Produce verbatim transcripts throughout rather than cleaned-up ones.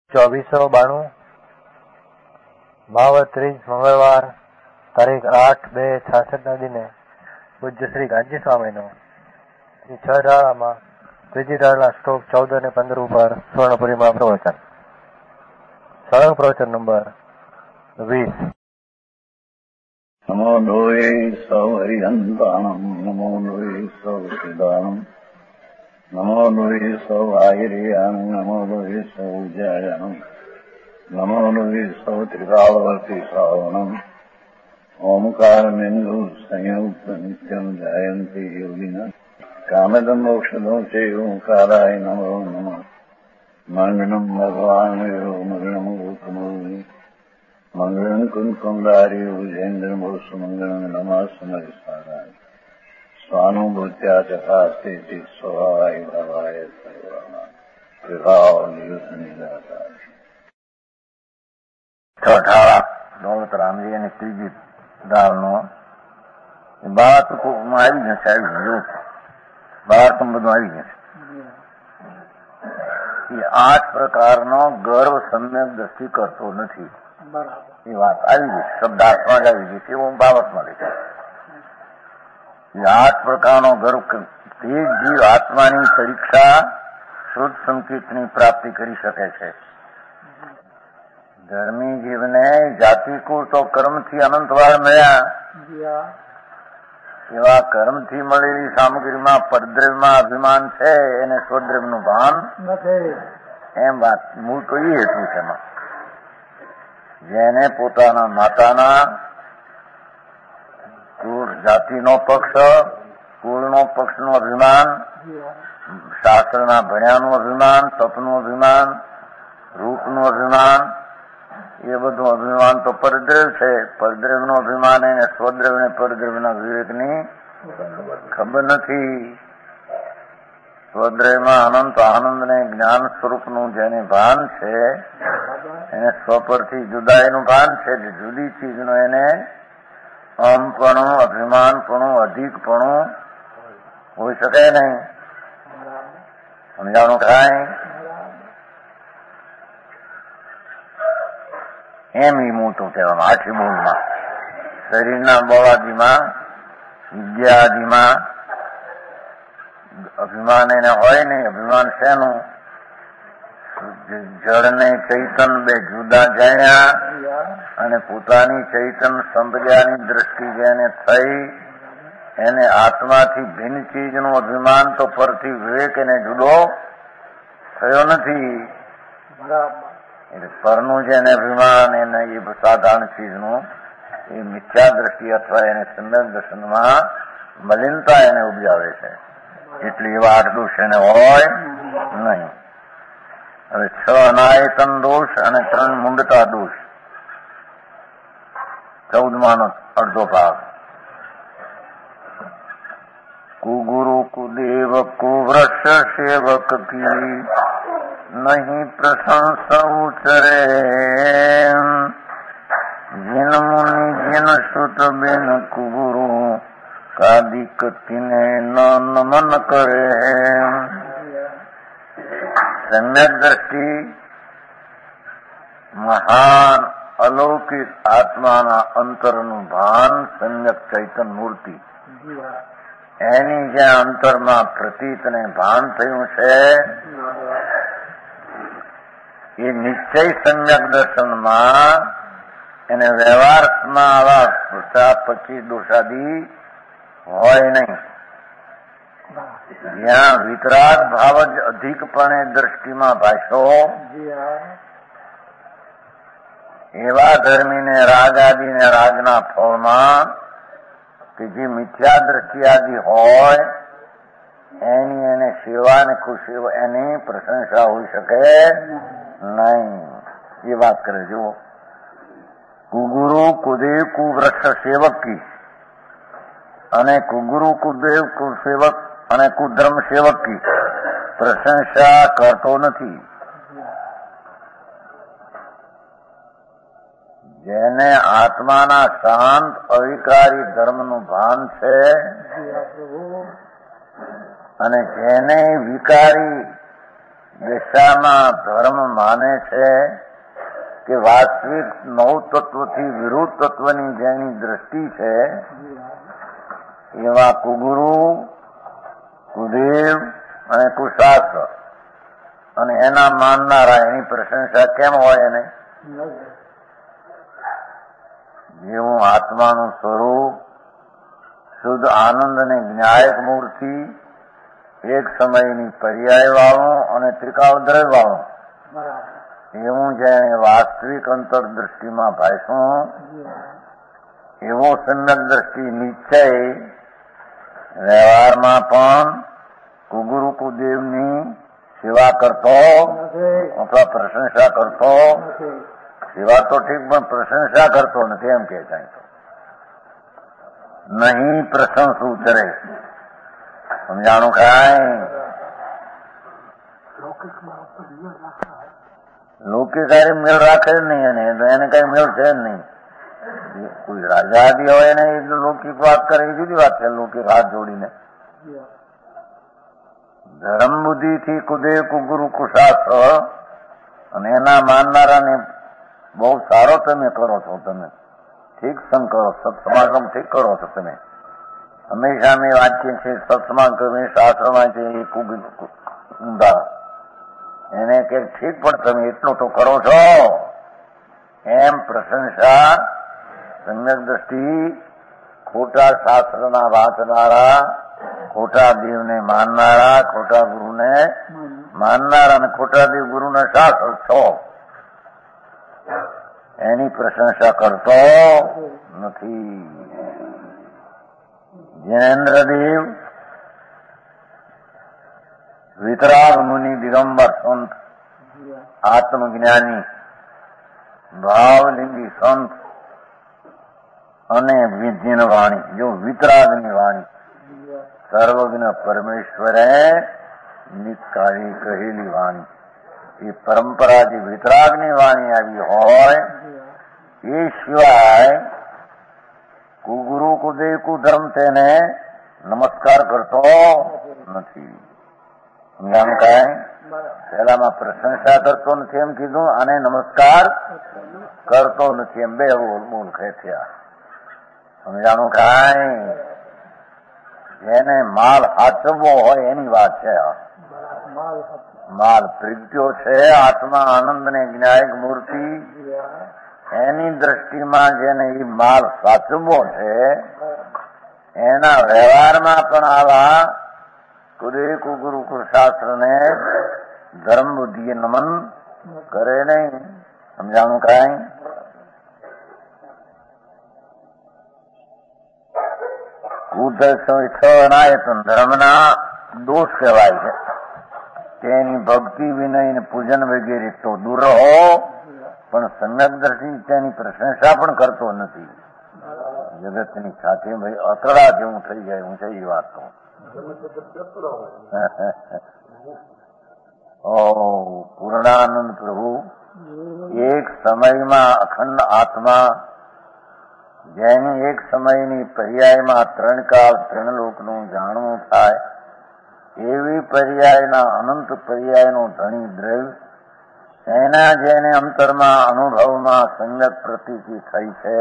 ચોવીસો બાણું માવત ત્રીજ મંગળવાર તારીખ આઠ બે છાસઠ ના દિને પૂજ્ય શ્રી ગાંધી સ્વામીનો શ્રી છ ડાળામાં ત્રીજી ડાળના સ્ટોક ચૌદ અને પંદર ઉપર સ્વર્ણપુરીમાં પ્રવચન. સળંગ પ્રવચન નંબર વીસ. નમો લોહે સૌ હરિહંતાણમ, નમો લોહે સૌ સિદાણમ, નમો લોહે સૌ આયર્યાણમ, નમો લોહે સૌ જયાણમ, નમો લોહે સૌ ત્રિકાળવર્તી શ્રાવણમ, ઓમકારમેન્દુ સંયુક્ત નિત્યમ જાયંતી યોગિના કામદમ મોક્ષદો છે ઓંકારાય નમો નમઃ. મંગળમ ભગવાન મંગળમ ગોતમોની મંગળમ કુંકુંડારી વિજેન્દ્રમો સુમંગળમ નમઃ સમયસારાય સ્વાનુભૂત્યા ચકાસ્તે સ્વભાવાય ભાવાય સર્વના વિભાવ નિયુતની દાતા. છઠાળા દોલત રામજી અને ત્રીજી દાળનો બાર ટૂંકમાં આવી જશે. આવી ગયું બાર તો બધું આવી જશે. એ આઠ પ્રકારનો ગર્વ સમ્યક દ્રષ્ટિ કરતો નથી. એ વાત આવી ગઈ, શબ્દાર્થમાં જ આવી ગઈ છે. હું બાબતમાં લઈશ. એ આઠ પ્રકારનો ગર્વ તે જ જીવ આત્માની પરીક્ષા શુદ્ધ સંકેતની પ્રાપ્તિ કરી શકે છે. ધર્મી જીવને જાતિકુળ તો કર્મથી અનંતવાર મળ્યા, એવા કર્મથી મળેલી સામગ્રીમાં પરદ્રવ્યમાં અભિમાન છે, એને સ્વદ્રવ્યનું ભાન નથી. એમ વાત મૂળ તો એ હેતુ છે. એમાં જેને પોતાના માતાના કુળ જાતિનો પક્ષ, કુળનો પક્ષનું અભિમાન, શાસ્ત્રના ભણ્યાનું અભિમાન, તપનું અભિમાન, રૂપનું અભિમાન, એ બધું અભિમાન તો પરદ્રવ્ય છે. પરદ્રવ્યનું અભિમાન એને સ્વદ્રવ્ય ને પરદ્રવ્યના વિવેકની ખબર નથી. સ્વદ્રવ્યમાં અનંત આનંદ ને જ્ઞાન સ્વરૂપનું જેને ભાન છે, એને સ્વ પરથી જુદાઈનું ભાન છે. એટલે જુદી ચીજનું એને અહમપણું, અભિમાનપણું, અધિકપણું હોઈ શકે નહીં. સમજાણું થાય એમ એ મોટું કહેવામાં. આઠી બોલમાં શરીરના બળાદીમાં, વિદ્યાદીમાં અભિમાન એને હોય નહીં. અભિમાન શેનું? જળ ને ચૈતન બે જુદા જાણ્યા અને પોતાની ચૈતન સંપ્રદાયની દ્રષ્ટિ જેને થઈ, એને આત્માથી ભિન્ન ચીજનું અભિમાન તો પરથી વિવેક એને જુદો થયો નથી. એટલે પરનું જેને અભિમાન એને એ સાધારણ ચીજનું એ મિથ્યા દ્રષ્ટિ અથવા એને સમ્યક દર્શનમાં મલિનતા એને ઉપજાવે છે. એટલે એવા આઠ દોષ એને હોય નહીં. હવે છ અનાયતન દોષ અને ત્રણ મૂંડતા દોષ. ચૌદમાનો અડધો ભાગ. કુગુરુ કુદેવ કુવૃક્ષ સેવક કી નહીં પ્રશંસા ઉચરે, જીન મુનિ જીન સુત બેન કુગુરુ કાદિક તિને ન નમન કરે. સમ્યક દ્રષ્ટિ મહાન અલૌકિક આત્માના અંતરનું ભાન, સમ્યક ચૈતન મૂર્તિ, એની જ્યાં અંતરમાં પ્રતીતને ભાન થયું છે, એ નિશ્ચય સમ્યક દર્શનમાં એને વ્યવહારમાં આવા પચાસ પચીસ દોષાદી હોય નહીં. જ્યાં વિતરાગ ભાવ જ અધિકપણે દ્રષ્ટિમાં ભાષ્યો, એવા ધર્મીને રાગ આદિને રાગના ફળમાં કે જે મિથ્યા દ્રષ્ટિ આદિ હોય, એની એને સેવા ને ખુશી, એની પ્રશંસા હોઈ શકે નહીં. એ વાત કરે. જુઓ, કુગુરુ કુદેવ કુવૃક્ષ સેવકી અને કુગુરુ કુદેવ કુસેવક અને કુધર્મ સેવકી પ્રશંસા કરતો નથી. જેને આત્માના શાંત અવિકારી ધર્મનું ભાન છે અને જેને વિકારી દિશામાં ધર્મ માને છે કે વાસ્તવિક નવ તત્વથી વિરુદ્ધ તત્વની જેની દ્રષ્ટિ છે એવા કુગુરુ, કુદેવ અને કુશાસ્ત્ર અને એના માનનારા એની પ્રશંસા કેમ હોય એને? જેવું આત્માનું સ્વરૂપ શુદ્ધ આનંદ અને જ્ઞાયક મૂર્તિ એક સમયની પર્યાય વાળું અને ત્રિકાળદ્રય વાળું એવું જેને વાસ્તવિક અંતરદ્રષ્ટિમાં ભાષું એવો સમ્યક દ્રષ્ટિ નિશ્ચય વ્યવહારમાં પણ કુગુરુ કુદેવની સેવા કરતો અથવા પ્રશંસા કરતો, સેવા તો ઠીક પણ પ્રશંસા કરતો નથી એમ કે કાંઈ તો નહીં પ્રશંસુ ચરે. સમજાણું કાંઈ? લૌકિક હારે મેળ રાખે જ નહીં એને એને કઈ મેળ છે જ નહીં. કોઈ રાજા આદિ હોય ને એ લૌકિક વાત કરે એ જુદી વાત છે, લૌકિક હાથ જોડીને. ધર્મ બુદ્ધિથી કુદેવ કુગુરુ કુશાસ્ત્ર અને એના માનનારાને બહુ સારો તમે કરો છો, તમે ઠીક સંગ કરો, સત્સમાગમ ઠીક કરો છો તમે. હંમેશા અમે વાંચીએ છીએ સત્સમાગમ શાસ્ત્રમાં છે એ ખૂબ ઊંડા એને કે ઠીક પણ તમે એટલું તો કરો છો એમ પ્રશંસા સમ્યક દ્રષ્ટિ ખોટા શાસ્ત્રના વાંચનારા, ખોટા દેવને માનનારા, ખોટા ગુરુને માનનારા અને ખોટા દેવ ગુરુના શાસ્ત્ર છો એની પ્રશંસા કરતો નથી. જૈનેન્દ્રદેવ વિતરાગ મુનિ દિગંબર સંત આત્મજ્ઞાની ભાવલિંગી સંત અને વિદ્યન વાણી, જો વિતરાગની વાણી સર્વજ્ઞ પરમેશ્વરે નિત્કાળી કહેલી વાણી, એ પરંપરા જે વિતરાગની વાણી આવી હોય એ સિવાય કુગુરુ કુદેવ કુધર્મ તેને નમસ્કાર કરતો નથી. સમજાણું કાંઈ? પહેલામાં પ્રશંસા કરતો નથી એમ કીધું અને નમસ્કાર કરતો નથી એમ બે બોલ થયા. સમજાણું કાંઈ? જેને માલ હાચવવો હોય એની વાત છે. માલ પ્રગટ્યો છે આત્મા આનંદ ને જ્ઞાયક મૂર્તિ એની દ્રષ્ટિમાં જેને એ માલ સાચવવો છે એના વ્યવહારમાં પણ આવા કુદેવ કુગુરુ કુશાસ્ત્રને ધર્મ બુદ્ધિએ નમન કરે નહીં. સમજાણું કાંઈ? કુદર્શન ધર્મના દોષ કહેવાય છે. તેની ભક્તિ વિનય ને પૂજન વગેરે તો દૂર રહો, પણ સમ્યક દ્રષ્ટિ તેની પ્રશંસા પણ કરતો નથી. જગતની સાથે ભાઈ અતડા જેવું થઈ જાય હું છે એ વાત તો. ઓ પૂર્ણાનંદ પ્રભુ એક સમયમાં અખંડ આત્મા જેની એક સમયની પર્યાયમાં ત્રણ કાળ ત્રણ લોકનું જાણવું થાય એવી પર્યાયના અનંત પર્યાયનો ધણી દ્રવ્ય એના જેને અંતરમાં અનુભવમાં સમ્યક પ્રતીતિ થઈ છે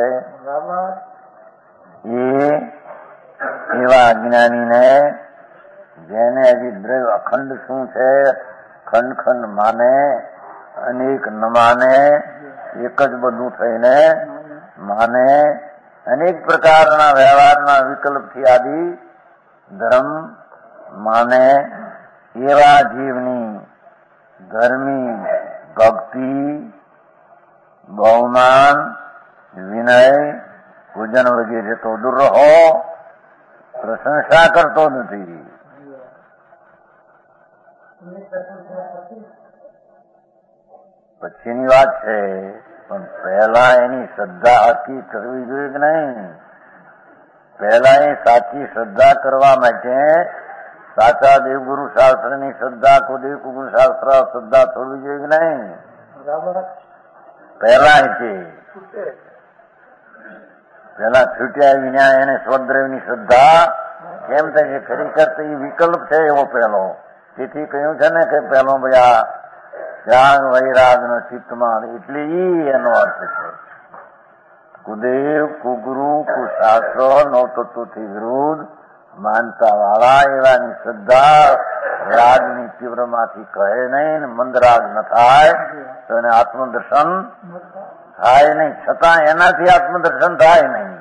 એ એવા અજ્ઞાનીને જેને હજી દ્રવ્ય અખંડ શું છે ખંડ ખંડ માને, અનેક ન માને, એક જ બધું થઈને માને, અનેક પ્રકારના વ્યવહારના વિકલ્પથી આદિ ધર્મ માને એવા જીવની ધર્મી ભક્તિ, બહુમાન, વિનય, પૂજન વગેરે તો દૂર રહો, પ્રશંસા કરતો નથી. પછીની વાત છે પણ પહેલા એની શ્રદ્ધા આખી કરવી જોઈએ કે નહીં? પહેલા એ સાચી શ્રદ્ધા કરવા માટે સાચા દેવગુરુ શાસ્ત્રની શ્રદ્ધા, કુદેવ કુગુરુ શાસ્ત્ર શ્રદ્ધા છોડવી જોઈએ કે નહીં? પહેલા છે પેલા છૂટ્યા વિના એને સ્વદ્રવની શ્રદ્ધા કેમ થાય છે? ખરેખર તો એ વિકલ્પ છે એવો પહેલો. તેથી કહ્યું છે ને કે પહેલો ભાઈ ત્યાગ વૈરાગનો ચિત્તમાં, એટલે ઈ એનો અર્થ છે. કુદેવ, કુગુરુ, કુશાસ્ત્રો, નવતત્વથી વિરુદ્ધ માનતા વાળા એવાની શ્રદ્ધા રાગની તીવ્રમાંથી કહે નહીં, મંદરાગ ન થાય તો એને આત્મદર્શન થાય નહીં. છતાં એનાથી આત્મદર્શન થાય નહીં.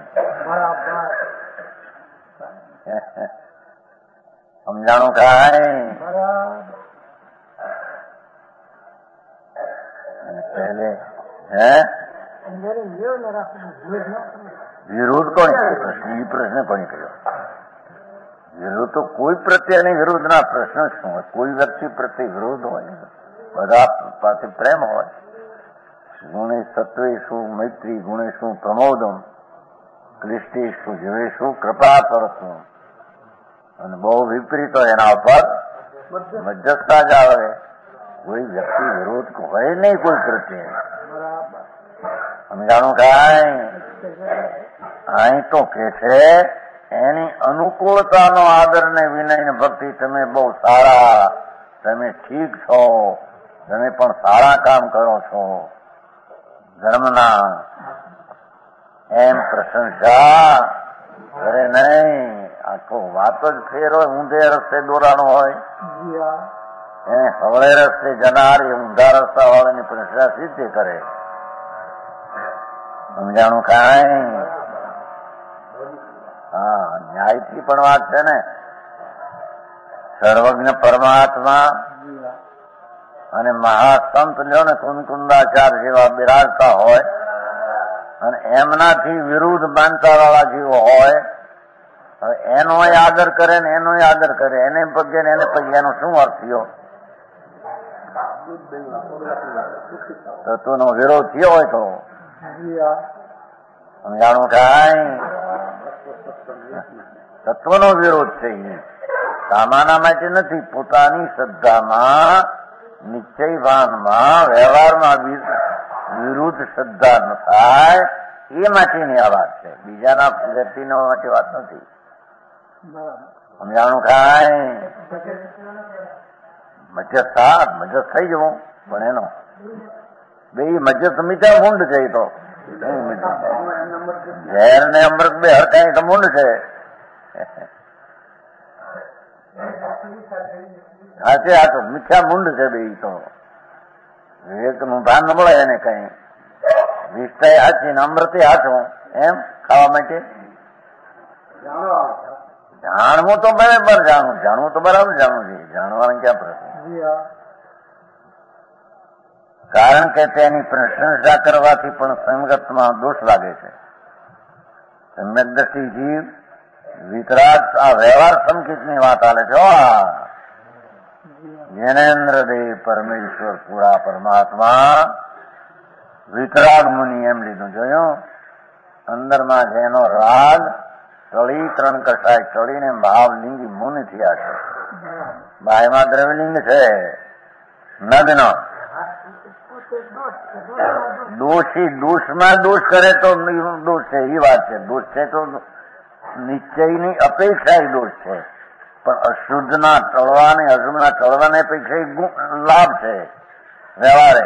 સમજાણું કાંઈ? પહેલે હે વિરોધ કોણ પ્રશ્ન? એ પ્રશ્ન કોને કર્યો? વિરોધ તો કોઈ પ્રત્યેની વિરોધના પ્રશ્ન શું હોય? કોઈ વ્યક્તિ પ્રત્યે વિરોધ હોય, બધા પાસે પ્રેમ હોય. ગુણે સત્વેશું મૈત્રી, ગુણેશું પ્રમોદમ, ક્લિષ્ટેશું જીવેશું કૃપા પરતું. અને બહુ વિપરીત હોય એના ઉપર મધ્યસ્થતા જ આવે. કોઈ વ્યક્તિ વિરોધ હોય નહીં કોઈ પ્રત્યે. સમજાણું કાંઈ? અહીં તો કે છે એની અનુકૂળતાનો આદર ને વિનય ને ભક્તિ. તમે બહુ સારા, તમે ઠીક છો, તમે પણ સારા કામ કરો છો ધર્મના, એમ પ્રશંસા કરે નહીં. આખો વાત જ ફેર હોય, ઊંધે રસ્તે દોરાણો હોય. એને હવળે રસ્તે જનાર એ ઊંધા રસ્તા વાળાની પ્રશંસા સિદ્ધ કરે. સમજાણું કાંઈ? હા, ન્યાયથી પણ વાત છે ને. સર્વજ્ઞ પરમાત્મા અને મહાસંત લ્યો ને કુંદકુંદાચાર્ય જેવા બિરાજતા હોય અને એમનાથી વિરુદ્ધ માનતા વાળા જેવો હોય, હવે એનોય આદર કરે ને એનોય આદર કરે, એને પગે ને એને પગે, એનો શું અર્થ થયો? તત્વનો વિરોધ થયો હોય તો સમજાણું કાંઈ? તત્વનો વિરોધ છે એ સામાના માટે નથી. પોતાની શ્રદ્ધામાં, નિશ્ચય ભાનમાં, વ્યવહારમાં વિરુદ્ધ શ્રદ્ધા ન થાય એ માટેની આ વાત છે. બીજાના વ્યક્તિનો માટે વાત નથી. સમજાણું કાંઈ? મજ્જસ્થા મજ્જસ્થ થઈ જવું પણ એનો બે મજ્જસ્થ મીઠા મૂંડ છે. એ તો ઝેર ને અમૃત બે હરકાઈ તો મૂંડ છે. હાથે હાથો મીઠા મૂંડ છે બે. તો વિવેક નું ભાન ન મળે એને કઈ. વિષય હાચી ને અમૃતે હાથું એમ ખાવા માટે જાણવું તો બરાબર જાણવું જાણવું તો બરાબર જાણવું છે. જાણવાનું ક્યાં પ્રશ્ન? કારણ કે તેની પ્રશંસા કરવાથી પણ સંગતમાં દોષ લાગે છે. સમ્યક દ્રષ્ટિ જીવ વિતરાગ આ વ્યવહાર સંકેતની વાત આલે છે. જ્ઞાનેન્દ્ર દેવ પરમેશ્વર પૂરા પરમાત્મા વિતરાગ મુનિ એમ લીધું. જોયું? અંદરમાં જેનો રાગ ટળી ત્રણ કસાય ટળીને ભાવલિંગી મુનિ થયા છે. બાયમાં દ્રવ્યલિંગ છે નગ્ન. દોષી દોષમાં દોષ કરે તો દોષ છે એ વાત છે. દોષ છે તો નિશ્ચયની અપેક્ષા એ દોષ છે, પણ અશુદ્ધના ટળવાને અશુદ્ધના ટળવાને અપેક્ષા લાભ છે વ્યવહારે.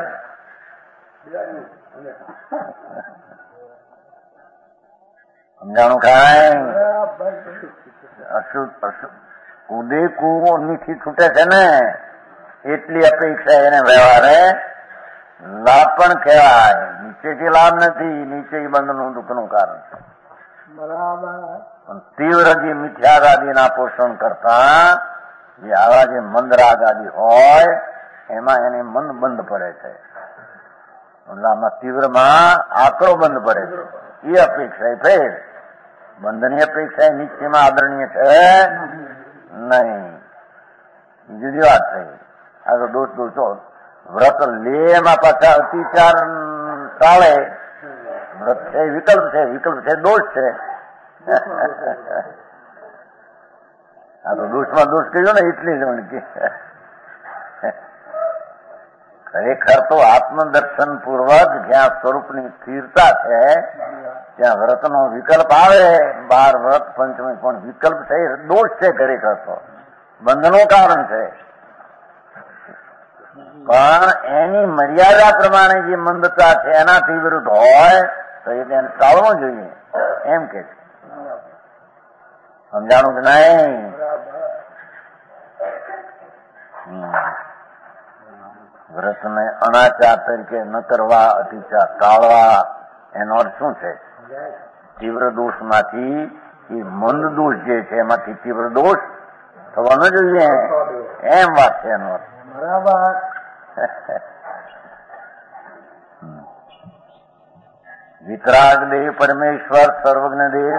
સમજાણું કાંઈ? અશુદ્ધ અશુદ્ધ કુદે કુવો નીચી છૂટે છે ને એટલી અપેક્ષા એને વ્યવહારે લાભ પણ કહેવાય. નીચેથી લાભ નથી. નીચે બંધનું દુઃખનું કારણ છે. પણ તીવ્ર જે મિથ્યાગાદીના પોષણ કરતા જે આવા જે મંદરાગાદી હોય એમાં એને મન બંધ પડે છે. આમાં તીવ્રમાં આકરો બંધ પડે છે. એ અપેક્ષા ફેર બંધની અપેક્ષા નિશ્ચયમાં આદરણીય છે નહીં. જુદી વાત થઈ. આ તો દોષ દોષો વ્રત લે એમાં પાછા અતિચાર ટાળે. વ્રત છે વિકલ્પ છે, વિકલ્પ છે દોષ છે. આ તો દોષમાં દોષ કર્યો ને એટલે જ મને કે ખરેખર તો આત્મદર્શન પૂર્વક જ્યાં સ્વરૂપની સ્થિરતા છે ત્યાં વ્રતનો વિકલ્પ આવે. બાર વ્રત પંચમી પણ વિકલ્પ છે દોષ છે. ખરેખર તો બંધનું કારણ છે. પણ એની મર્યાદા પ્રમાણે જે મંદતા છે એનાથી વિરુદ્ધ હોય તો એ તેને ટાળવું જોઈએ એમ કે છે. સમજાણું કે નહીં? વ્રતને અનાચાર તરીકે ન કરવા, અતિચાર ટાળવા, એનો અર્થ શું છે? તીવ્ર દોષમાંથી એ મંદ દોષ જે છે એમાંથી તીવ્ર દોષ થવા ન જોઈએ એમ વાત છે એનો અર્થ. બરાબર. વિતરાગ દેહ પરમેશ્વર સર્વજ્ઞ દેવ.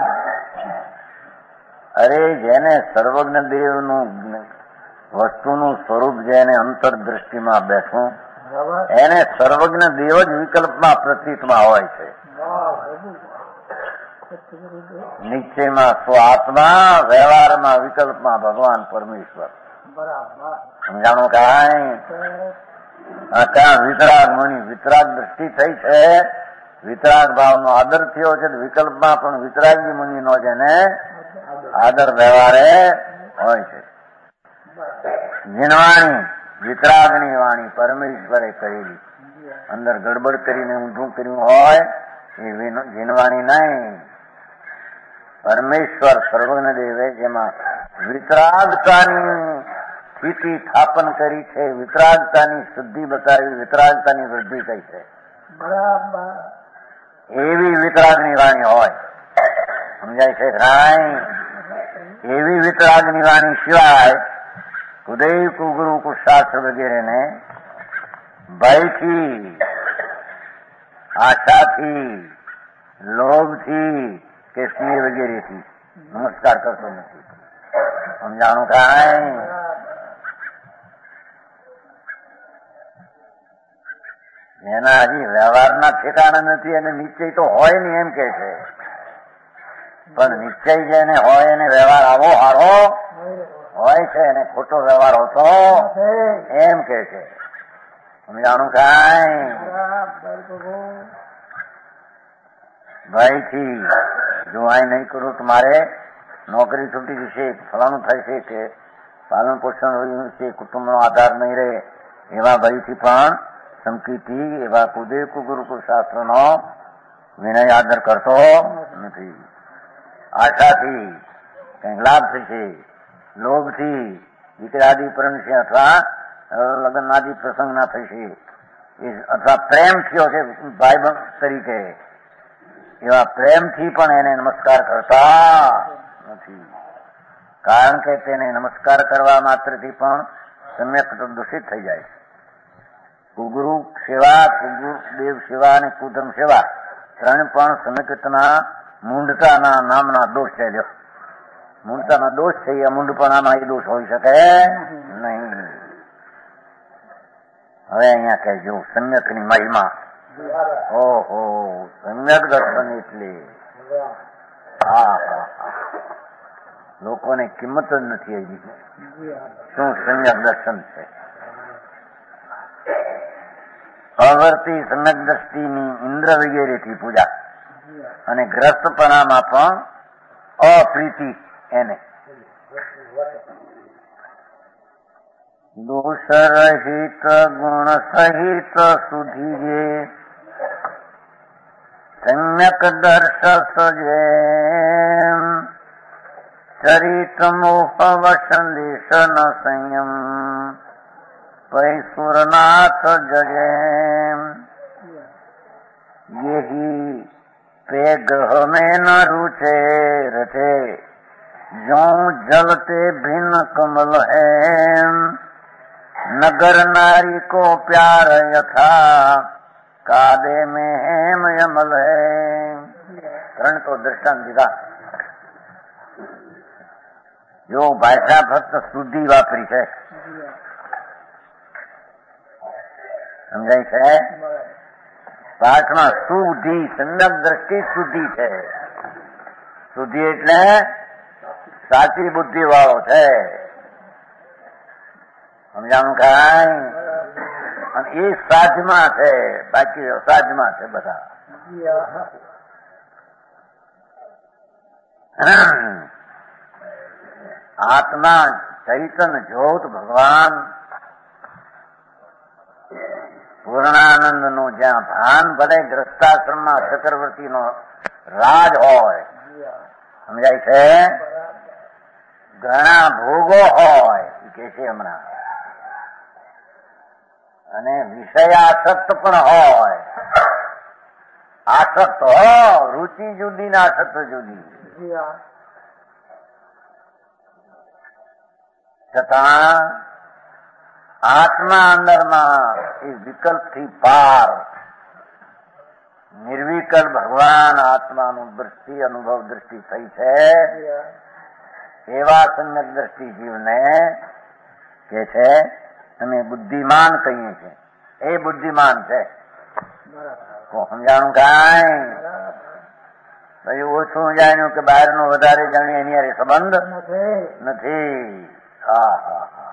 અરે જેને સર્વજ્ઞ દેવનું વસ્તુનું સ્વરૂપ જેને અંતરદ્રષ્ટિમાં બેઠું એને સર્વજ્ઞ દેવ જ વિકલ્પમાં પ્રતીતમાં હોય છે. નિશ્ચયમાં સ્વ આત્મા, વ્યવહારમાં વિકલ્પમાં ભગવાન પરમેશ્વર. સમજાણું કાંઈ? ત્યાં વિતરાગ મણી વિતરાગ દ્રષ્ટિ થઈ છે, વિતરાગ ભાવનો આદર થયો છે. વિકલ્પમાં પણ વિતરાગી મુનિનો જેને આદર વ્યવહારે હોય છે. જીનવાણી વિતરાગની વાણી પરમેશ્વરે કરેલી, અંદર ગડબડ કરીને ઊંધું કર્યું હોય એ જીનવાણી નહીં. પરમેશ્વર સર્વજ્ઞ દેવે જેમાં વિતરાગતાની સ્થિતિ સ્થાપન કરી છે, વિતરાગતાની શુદ્ધિ બતાવી, વિતરાગતાની વૃદ્ધિ થઈ છે. બરાબર. એવી વિતરાગની વાણી હોય. સમજાય છે કાંઈ? એવી વિતરાગની વાણી સિવાય ઉદય કુગુરુ કુશાસ્ત્ર વગેરેને ભયથી, આશાથી, લોભથી કે સ્નેહ વગેરેથી નમસ્કાર કરતો નથી. સમજાણું કાંઈ? એના હજી વ્યવહારના ઠેકાણા નથી અને નિશ્ચય તો હોય ને એમ કે છે. પણ નિશ્ચય જેને હોય એને વ્યવહાર આવો હારો હોય છે અને ખોટો વ્યવહાર હોતો એમ કે છે. સમજાણું કાંઈ? ભાઈથી જો આ નહીં કરું તો મારે નોકરી છૂટી જશે, ફલાણું થશે કે પાલન પોષણ છે, કુટુંબનો આધાર નહીં રહે, એવા ભયથી પણ ધમકીથી એવા કુદેવ ગુરુકુળ શાસ્ત્રનો વિનય આદર કરતો નથી. આશાથી કંઈક લાભ થશે, લોભથી દીકરાદી પરણશે અથવા લગ્ન આદિ પ્રસંગ ના થશે, અથવા પ્રેમ થયો છે ભાઈ તરીકે, એવા પ્રેમથી પણ એને નમસ્કાર કરતા નથી. કારણ કે તેને નમસ્કાર કરવા માત્રથી પણ સમ્યક દૂષિત થઈ જાય. કુગુરુ સેવા, કુગુરુદેવ સેવા અને કુધર્મ સેવા ત્રણ પણ સમ્યકના મૂંઢતાના નામના દોષ છે. લ્યો, મૂંઢતાના દોષ છે, એ મૂંઢપણામાં એ દોષ હોઈ શકે નહીં. હવે અહીંયા કહેજો સમ્યકની મહિમા. ઓહો, સમ્યક દર્શન એટલે હા હા લોકોને કિંમત જ નથી હજી શું સમ્યક દર્શન છે. અવર્તી સમ્યક દ્રષ્ટિની ઇન્દ્ર વગેરેથી પૂજા અને ગ્રસ્તપણામાં પણ અપ્રીતિ એને દોષ રહિત ગુણ સહિત સુધીરે સમ્યક દર્શ સજે ચરિત મોહ વસંદેશ ન સંયમ પૈસુરનાથ જગે યહી પેગ હमें न रुचे रथे जो जलते भिन्न कमल है नगर नारी को प्यार यथा कादे में हेम यमल है. ત્રણ તો દ્રષ્ટાંત દીધા. જો ભાષા ફક્ત શુદ્ધિ વાપરી છે, સમજાય છે? પાઠમાં શુદ્ધિ, સમ્યક દ્રષ્ટિ શુદ્ધિ છે. શુદ્ધિ એટલે સાચી બુદ્ધિ વાળો છે. સમજાણું કાંઈ? અને એ સાજમાં છે, બાકી અસાજમાં છે બધા. આત્મા ચૈતન્ય જ્યોત ભગવાન પૂર્ણાનંદનું જ્યાં ભાન ભલે ગ્રસ્તાશ્રમમાં ચક્રવર્તીનો રાજ હોય, સમજાય છે, ઘણા ભોગો હોય કે છે હમણાં, અને વિષયાસક્ત પણ હોય. આસક્ત હો, રુચિ જુદી ને આસક્ત જુદી. છતાં આત્મા અંદરમાં એ વિકલ્પથી પાર નિર્વિકલ્પ ભગવાન આત્માનું દ્રષ્ટિ અનુભવ દ્રષ્ટિ થઈ છે. એવા સમ્યક દ્રષ્ટિ જીવને કે છે અમે બુદ્ધિમાન કહીએ છીએ. એ બુદ્ધિમાન છે. સમજાણું કાંઈ પછી ઓછું જાણ્યું કે બહારનું વધારે જાણ્યું એની હારે સંબંધ નથી. હા હા હા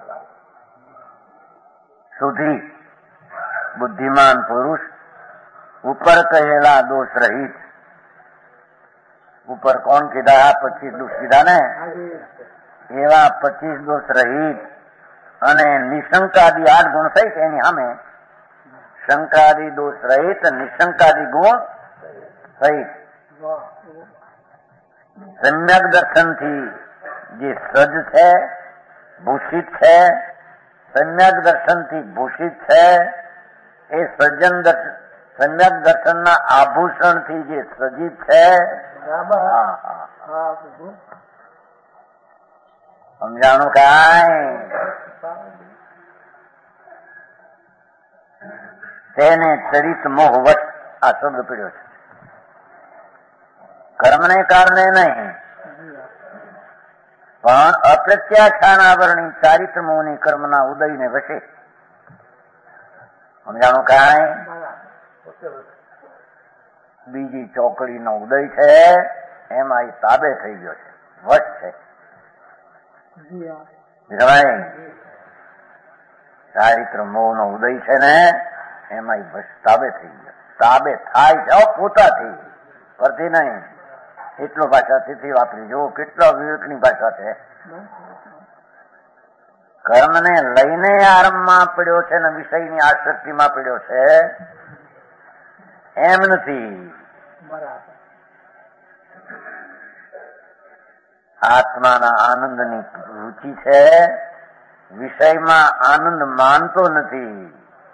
સુધી બુદ્ધિમાન પુરુષ ઉપર કહેલા દોષ રહિત. ઉપર કોણ કીધા? પચીસ દોષ કીધા ને, એવા પચીસ દોષ રહિત અને નિશંકાદી આઠ ગુણ સહિત એની સામે શંકાદી દોષ રહિત નિશંકાદી ગુણ સહિત સમ્યક દર્શનથી જે સજ્જ છે, ભૂષિત છે, સમ્યક દર્શનથી ભૂષિત છે, એ સજ્જન દર્શન સમ્યક દર્શનના આભૂષણથી જે સજીત છે. સમજાણું કાંઈ? તેને ચરિત મોહવશ આ શબ્દ પીડ્યો છે. કર્મને કારણે નહીં, પણ અપ્રત્યાખ્યાન આવરણી ચારિત્ર મોહની કર્મના ઉદયને વશે. સમજાણું કાંઈ? બીજી ચોકડીનો ઉદય છે, એમાં એ તાબે થઈ ગયો છે, વશ છે. ચારિત્ર મોહનો ઉદય છે ને, એમાં એ વશ તાબે થઈ ગયો. તાબે થાય છે પોતાથી, પરથી નહીં. એટલો ભાષાથી વાપરી જો, કેટલો વિવેકની ભાષા છે. કર્મને લઈને આરંભમાં પડ્યો છે ને વિષયની આસક્તિમાં પડ્યો છે એમ નથી. આત્માના આનંદની રુચિ છે, વિષયમાં આનંદ માનતો નથી.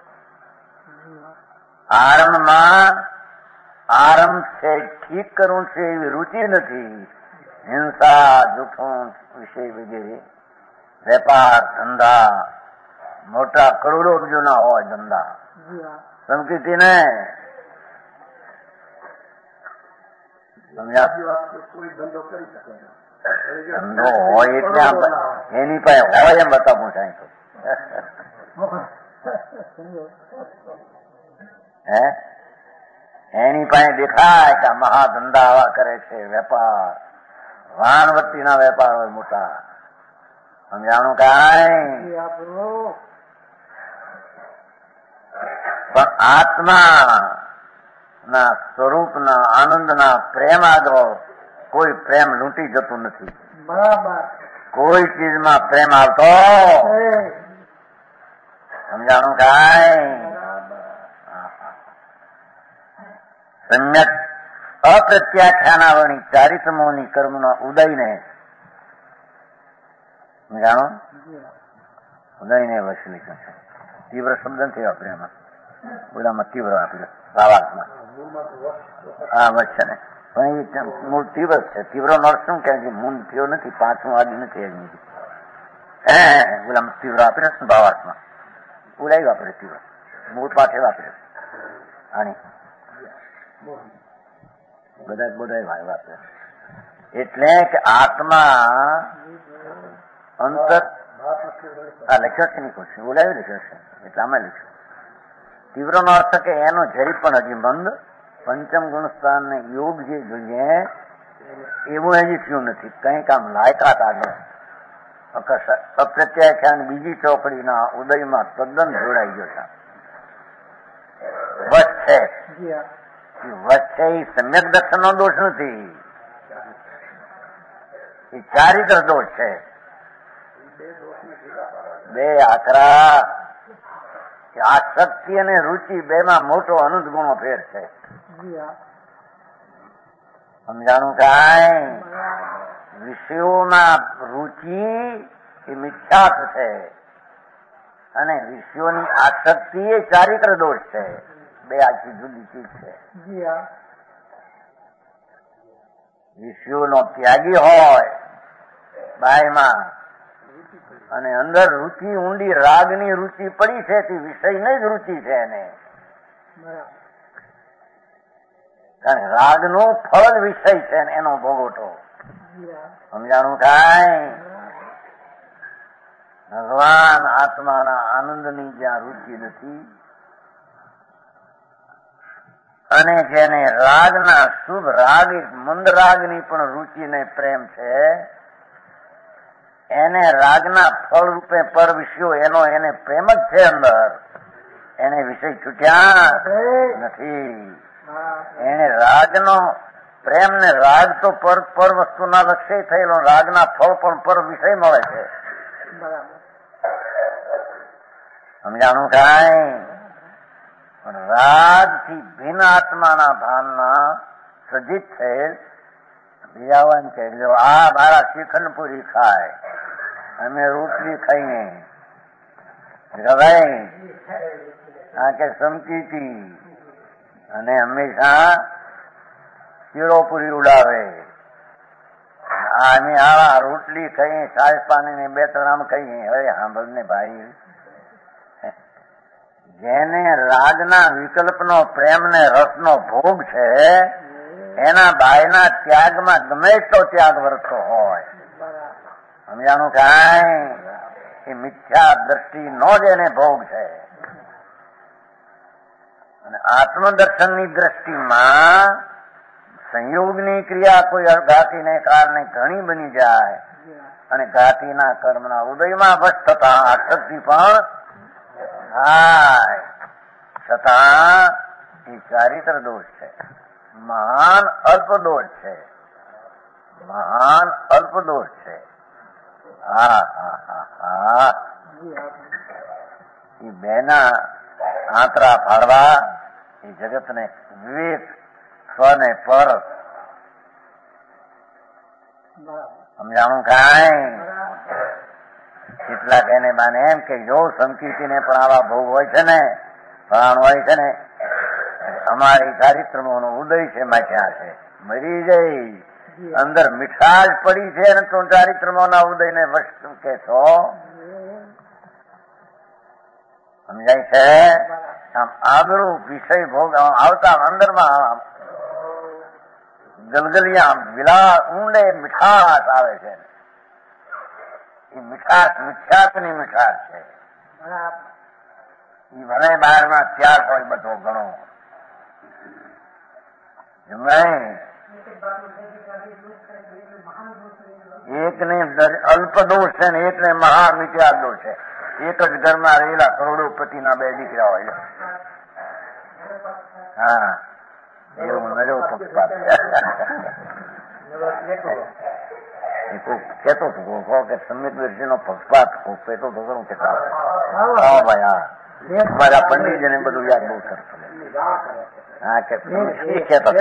આરંભમાં આરંભ છે ઠીક કરવું છે એવી રુચિ નથી. હિંસા, જૂઠું વિષય વગેરે, વેપાર ધંધા, મોટા કરોડો અબજોના હોય ધંધા, સમકીતી ને ધંધો હોય એટલે એની પાસે હોય એમ બતાવું સાહેબ. હે એની પાસે દેખાય કે મહાધંધા આવા કરે છે, વેપાર વાણવટ્ટીના વેપાર હોય મોટા. સમજાણું કાંઈ? પણ આત્મા ના સ્વરૂપના આનંદના પ્રેમ આગળ કોઈ પ્રેમ લૂંટી જતું નથી. બરાબર. કોઈ ચીજમાં પ્રેમ આવતો. સમજાણું કાંઈ? સમ્યક અપ્રત્યાખ્યાનાવરણી ચારિત્રમોની કર્મનો ઉદયને જાણો, ઉદયને વશ લીધો છે. તીવ્ર શબ્દ નથી વાપર્યો એમાં, બોલામાં તીવ્ર વાપર્યો ભાવાર્થમાં. હા વચ છે ને, પણ એ મૂળ તીવ્ર છે. તીવ્ર નો અર્થ શું કે મૂળ થયો નથી, પાંચમું આદિ નથી એની. બોલામાં તીવ્ર વાપર્યો છે ભાવાર્થમાં, બોલાઈ વાપરે તીવ્ર, મૂળ પાછે વાપર્યો. આની બધા બધા વાપરે. એટલે કે આત્મા અંતર આ લખ્યો છે નહીં, કોઈ બોલાવી લખ્યો છે એટલે આમાં લખ્યો. તીવ્ર નો અર્થ કે એનો જરી પણ હજી મંદ પંચમ ગુણસ્થાન ને યોગ જે જોઈએ એવું હજી થયું નથી. કંઈક આમ લાયકાત આગળ અપ્રત્યાખ્યાન બીજી ચોકડીના ઉદયમાં તદ્દન જોડાઈ ગયો છે. વચ છે, વચ છે એ સમ્યક દર્શન નો દોષ નથી, એ ચારિત્ર દોષ છે. બે આકરા આસક્તિ અને રુચિ બેમાં મોટો અનંત ગુણો ફેર છે. સમજાણું કાંઈ? વિષયોમાં રુચિ એ મિથ્યાર્થ છે અને વિષયોની આસક્તિ એ ચારિત્ર દોષ છે. બે આખી જુદી ચીજ છે. વિષયોનો ત્યાગી હોય બાયમાં અને અંદર રુચિ ઊંડી રાગની રુચિ પડી છે તે વિષયની જ રુચિ છે એને. કારણ રાગનું ફળ જ વિષય છે એનો ભોગવટો. સમજાણું કાંઈ? ભગવાન આત્માના આનંદની જ્યાં રુચિ નથી અને જેને રાગના શુભ રાગ મંદ રાગની પણ રુચિને પ્રેમ છે એને રાગના ફળ રૂપે પર વિષયો એનો એને પ્રેમ જ છે અંદર. એને વિષય છૂટ્યા નથી. એને રાગનો પ્રેમ ને રાગ તો પર પર વસ્તુના લક્ષ્ય થયેલો, રાગના ફળ પણ પર વિષય મળે છે. સમજાણું કાંઈ? પણ રાગથી ભિન્ન આત્માના ભાનમાં સજિત થયેલ બીજાવાન કે જો આ મારા શ્રીખંડ પૂરી ખાય, અમે રોટલી ખાઈએ ભાઈ આ કે સમકીતી અને હંમેશા ચીડો પૂરી ઉડાવે. અમે આવા રોટલી ખાઈએ, છાશ પાણી ને બે ત્રણ ખાઈએ. હવે સાંભળ ને ભાઈ, જેને રાગના વિકલ્પનો પ્રેમ ને રસનો ભોગ છે એના બાયના ત્યાગમાં ગમે તો ત્યાગ વર્તો હોય. સમજાણું કાંઈ? એ મિથ્યા દ્રષ્ટિ નો જ એને ભોગ છે. અને આત્મદર્શનની દ્રષ્ટિમાં સંયોગની ક્રિયા કોઈ ઘાતીને કારણે ઘણી બની જાય અને ઘાતીના કર્મના ઉદયમાં વશ થતા આસક્તિ પણ થાય છતાં એ ચારિત્ર દોષ છે. મહાન અલ્પ દોષ છે. મહાન અલ્પ દોષ છે. હા હા હા હા એ બેના આંતરા ફાડવા એ જગતને વિવેક સ્વને પર. સમજાણું કાંઈ? કેટલાક એને માને એમ કે જો સંકીર્તિને પણ આવા ભોગ હોય છે ને, પ્રાણ હોય છે ને, અમારી ચારિત્રનો ઉદય છે માથ્યા છે, મરી જઈ અંદર મીઠાશ પડી છે ને તો ચારિત્રમોના ઉદયને વસ્તુ કે છો. સમજાય છે? આમ આબરૂ વિષય ભોગ આવતા અંદરમાં ગલગલિયા વિલા ઊંડે મીઠાશ આવે છે. એ મીઠાશ મિથ્યાસની મીઠાશ છે. એ ભલે બહારમાં ત્યાગ હોય બધો ઘણો એક ને અલ્પ દોષ છે ને એક ને મહા મિથ્યા દોષ છે. એક જ ઘરમાં રહેલા કરોડોપતિના બે દીકરા હોય. હા એવું નર્યો પક્ષપાત કેતો હતો કે સમ્યક દર્શી નો પક્ષપાત કેતો હતો કરું કે હા ભાઈ હા મારા પંડિતજીને બધું યાદ બહુ કરતો. હા કે કેતો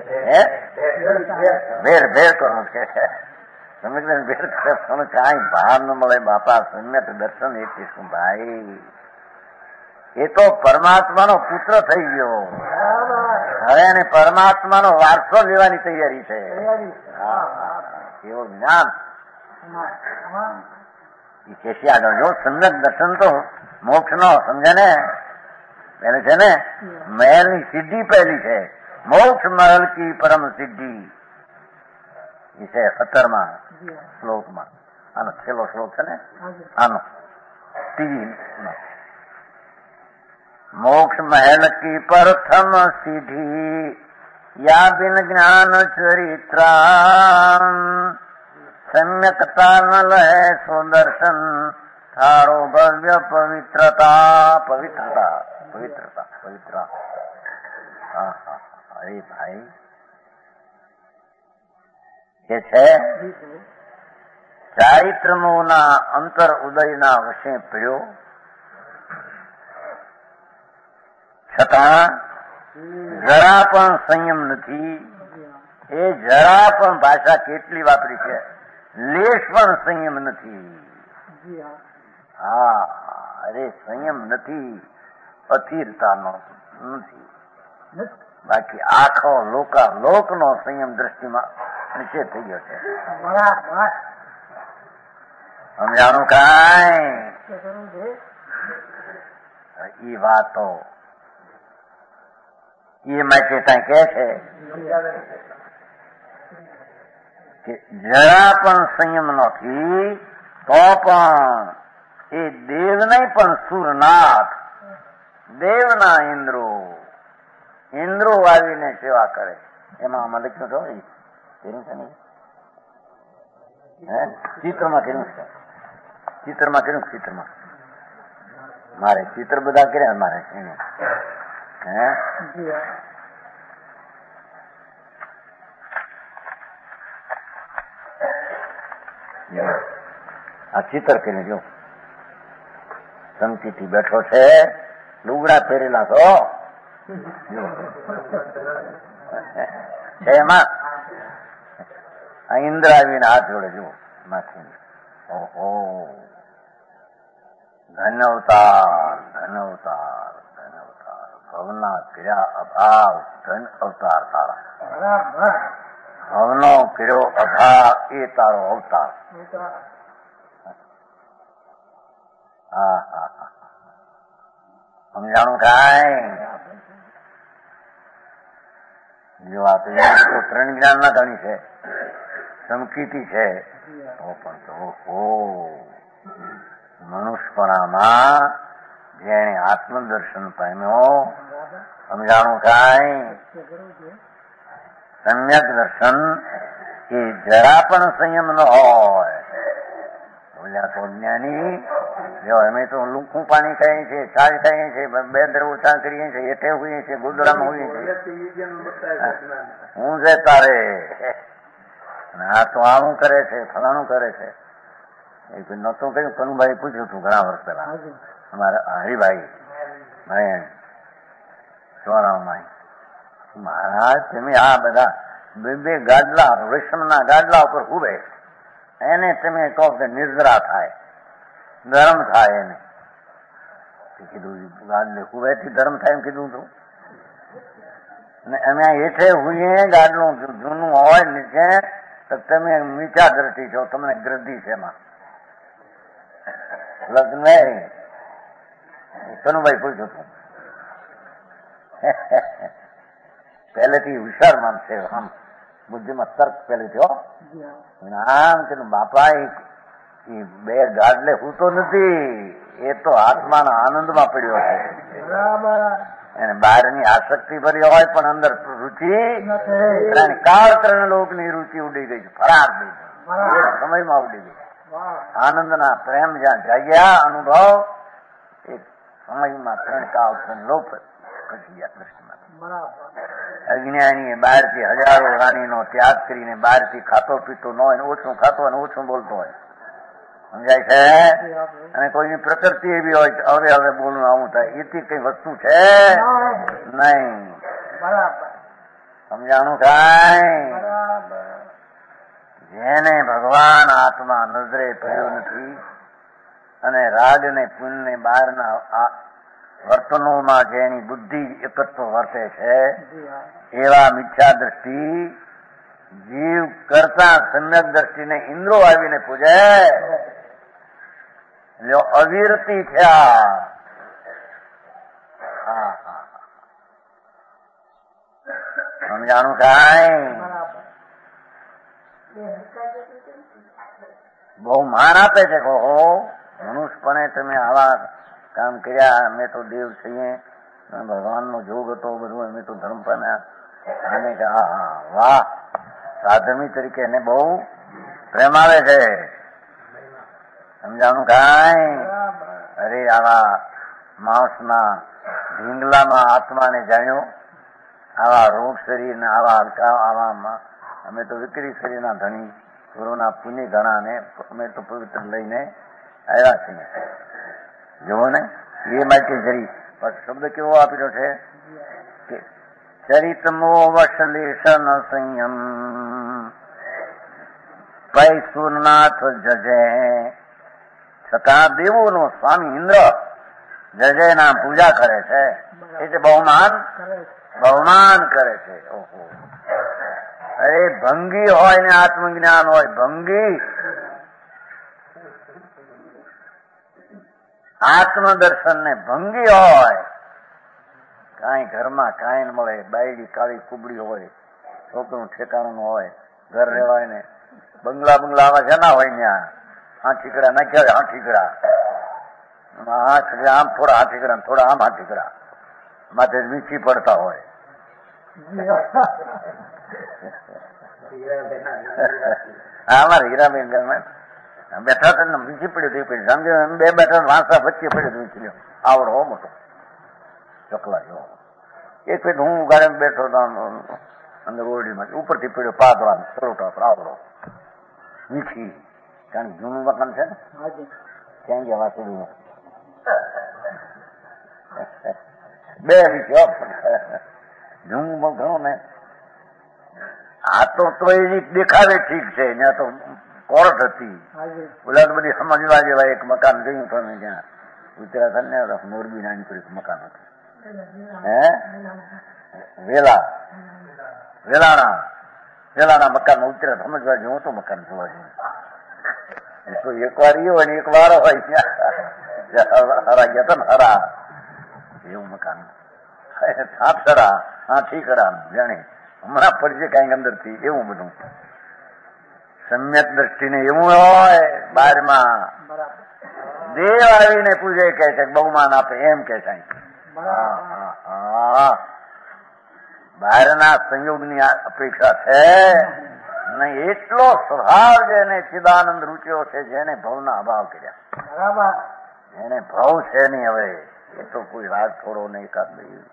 ભેર ભેર કરું કે સમ્યક ભેર કરે કાંઈ ભાર ન મળે બાપા. સમ્યક દર્શન એ શું ભાઈ, એ તો પરમાત્માનો પુત્ર થઈ ગયો. હવે એને પરમાત્માનો વારસો લેવાની તૈયારી છે. એવો જ્ઞાન એ કેસી આગળ જો સમ્યક દર્શન તો મોક્ષ નો સમજે ને એને છે ને મહેલની સિદ્ધિ પહેલી છે. મોક્ષ મહેલ કી પરમ સિદ્ધિ એ છે સત્તરમાં શ્લોકમાં. આનો છેલ્લો શ્લોક છે ને આનો ત્રીજી મોક્ષ મહેલ કી પ્રથમ સિદ્ધિ યા બિન જ્ઞાન ચરિત્રા સમ્યકતા ન લહે સુદર્શન થારો ભવ્ય પવિત્રતા પવિત્રતા પવિત્રતા પવિત્રા. હા હા અરે ભાઈ એ છે ચારિત્રમોના અંતર ઉદયના વશે પડ્યો છતાં જરા પણ સંયમ નથી. એ જરા પણ ભાષા કેટલી વાપરી છે, લેશ પણ સંયમ નથી. હા, અરે સંયમ નથી, અસ્થિરતાનો નથી. બાકી આખો લોકા લોકનો સંયમ દ્રષ્ટિમાં નિષેધ થઈ ગયો છે. સમજાણું કાંઈ? એ વાતો એ માટે ત્યાં કે છે કે જરા પણ સંયમ નથી તો પણ એ દેવ નહીં પણ સુરનાથ, દેવના ઇન્દ્રો ઇન્દ્રો આવીને સેવા કરે. એમાં આમાં લખ્યું તો કેવું છે ને, હે ચિત્રમાં કેવું છે, ચિત્રમાં કેવું, ચિત્રમાં મારે ચિત્ર બધા કર્યા મારે એને હે આ ચિત્ર કરીને જો સંકીથી બેઠો છે, લુગડા પહેરેલા તો છે એમાં આ ઇન્દ્ર આવીને હાથ જોડે જુઓ માથી. ઓહો, ધન અવતાર, ધન અવતાર, ધન અવતાર, ભવના કર્યા અભાવ, ધન અવતાર તારા. ભવનો કર્યો અભાવ એ તારો અવતાર. હા હા હા, સમજાણું કાંઈ? જો આ તો ત્રણ જ્ઞાન ના ધણી છે, સમકીતી છે, તો પણ તો ઓહો, મનુષ્યપણામાં જેને આત્મદર્શન પામ્યો, સમજાણું કાંઈ? સમ્યક દર્શન એ જરા પણ સંયમ ન હોય. બોલ્યા તો જ્ઞાની, જો અમે તો લુખું પાણી ખાઈએ છીએ, છાશ ખાઈએ છીએ, બે દર ઓછા કરીએ છીએ, એઠે હોઈએ છીએ, ગોદડામાં હોઈએ છીએ. હું છે તારે આ તો આવું કરે છે, ફલાણું કરે છે. એ નહોતું કહ્યું, કનુભાઈ પૂછ્યું હતું ઘણા વર્ષ પહેલા, અમારા હરિભાઈ ભાઈ સ્વરામાં, મહારાજ તમે આ બધા બે બે ગાડલા, રેશમના ગાડલા ઉપર ઉભે, એને તમે કહો કે નિર્જરા થાય, ધર્મ થાય. એને કીધું ગાડલે ઉભેથી ધર્મ થાય એમ કીધું હતું. ને અમે હેઠે હુઈએ, ગાડલું જૂનું હોય નીચે, તો તમે મીઠા દ્રષ્ટિ છો, તમને ગ્રદ્ધિ છે એમાં લગ્ન કનુભાઈ પૂછ્યું હતું. પહેલેથી હુશાર માનશે, આમ બુદ્ધિમાં તર્ક પહેલેથી હો. આમ કે બાપા એ બે ગાડલે હું તો નથી, એ તો આત્માના આનંદમાં પડ્યો છે. એને બહારની આસક્તિ ભરી હોય પણ અંદર રુચિ કાળ ત્રણ લોકની રુચિ ઉડી ગઈ છે, ફરાર થઈ ગઈ, સમયમાં ઉડી ગઈ. આનંદના પ્રેમ જ્યાં જાગ્યા અનુભવ, એક સમયમાં ત્રણ કાળ ત્રણ લોક ઘટી ગયા કૃષ્ણમાં. અજ્ઞાની બહારથી હજારો રાણીનો ત્યાગ કરીને બહારથી ખાતો પીતો ન હોય, ઓછું ખાતો અને ઓછું બોલતો હોય, સમજાય છે? અને કોઈની પ્રકૃતિ એવી હોય કે હવે હવે બોલવું આવું થાય, એથી કઈ વસ્તુ છે નહીં. સમજાણું કાંઈ? જેને ભગવાન આત્મા નજરે પડ્યો નથી અને રાગ ને પુણ્ય ને બહારના વર્તનોમાં જેની બુદ્ધિ એકત્વ વર્તે છે, એવા મિથ્યા દ્રષ્ટિ જીવ કરતા સમ્યક દ્રષ્ટિને ઇન્દ્રો આવીને પૂજે, જો અવિરતી થયા. હા હા, સમજાણું કાંઈ? બહુ માન આપે છે. કહો મનુષ્યપણે તમે આવા કામ કર્યા, અમે તો દેવ છીએ, ભગવાનનો જોગ હતો, બધું અમે તો ધર્મ પામ્યા. અને કે હા હા વાહ, સાધમી તરીકે એને બહુ પ્રેમ આવે છે. સમજાણું કાંઈ? અરે આવા માણસના ઢીંગલામાં આત્માને જાણ્યો, આવા રોગ શરીર આવા આવામાં અમે તો વિકરી શરીરના ધણી, ગુરુના પુણ્ય ગણાને અમે તો પવિત્ર લઈને આવ્યા છીએ. જુઓ ને, એ માટે જરી બસ શબ્દ કેવો આપેલો છે કે ચરિતમો વશલેશન સંયમ પૈસુરનાથ જજે. છતાં દેવોનો સ્વામી ઇન્દ્ર જજે ના પૂજા કરે છે, એટલે બહુમાન બહુમાન કરે છે. ઓહો, અરે ભંગી હોય ને આત્મજ્ઞાન હોય, ભંગી આત્મદર્શન ને ભંગી હોય, કાંઈ ઘરમાં કાંઈ ન મળે, બાયડી કાળી કુબડી હોય, છોકરું ઠેકાણું હોય, ઘર રહેવાય ને બંગલા બંગલા આવા જના હોય ત્યાં હા ઠીકડા નાખ્યા હોય, હા ઠીકડા હા ઠીકડા આમ થોડા હા ઠીકડા થોડા આમ હા ઠીકડા માથે વીંછી પડતા હોય. અમારે હીરાબેન ઘરમાં બેઠા હતા ને વીંછી પડ્યું તે પડ્યું સમજો બે બેઠા વાંસા વચ્ચે પડ્યું વીંછી લ્યો આવડો હો મોટો ચકલા જેવો. એક ફેર હું ગાડી બેઠો હતો અંદર ઓરડીમાં ઉપરથી પડ્યો પાદરા સરોટા પર આવડો વીંછી. કારણ જૂનું મકાન છે ને ક્યાં ગયા વાસુડી બે વીંચી જૂનું પણ ઘણું ને. આ તો તો એ દેખાવે ઠીક છે, ત્યાં તો કોર્ટ હતી, ઓલા તો બધી સમજવા જેવા એક મકાન જોયું તમે ત્યાં ઉત્તરાખંડ ને મોરબી નાની પર એક મકાન હતું હે વેલા વેલાણા વેલાણા મકાન ઉતરે સમજવા જેવું તો મકાન જોવા જેવું તો એક વાર એ હોય ને એક વાર હોય હરા ગયા હતા ને હરા એવું મકાન સાપસરા હા ઠીકડા જાણે હમણાં પડશે કઈક અંદર થી એવું બધું. સમ્યક દ્રષ્ટિને એવું હોય બારમાં દેવ આવીને પૂજે કે છે બહુમાન આપે એમ કે છે. બહારના સંયોગની અપેક્ષા છે નહીં. એટલો સ્વભાવ જેને ચિદાનંદ રૂચ્યો છે, જેને ભવના અભાવ કર્યા, જેને ભવ છે નહીં હવે એ તો કોઈ રાગ થોડો નહીં એકાદ નહીં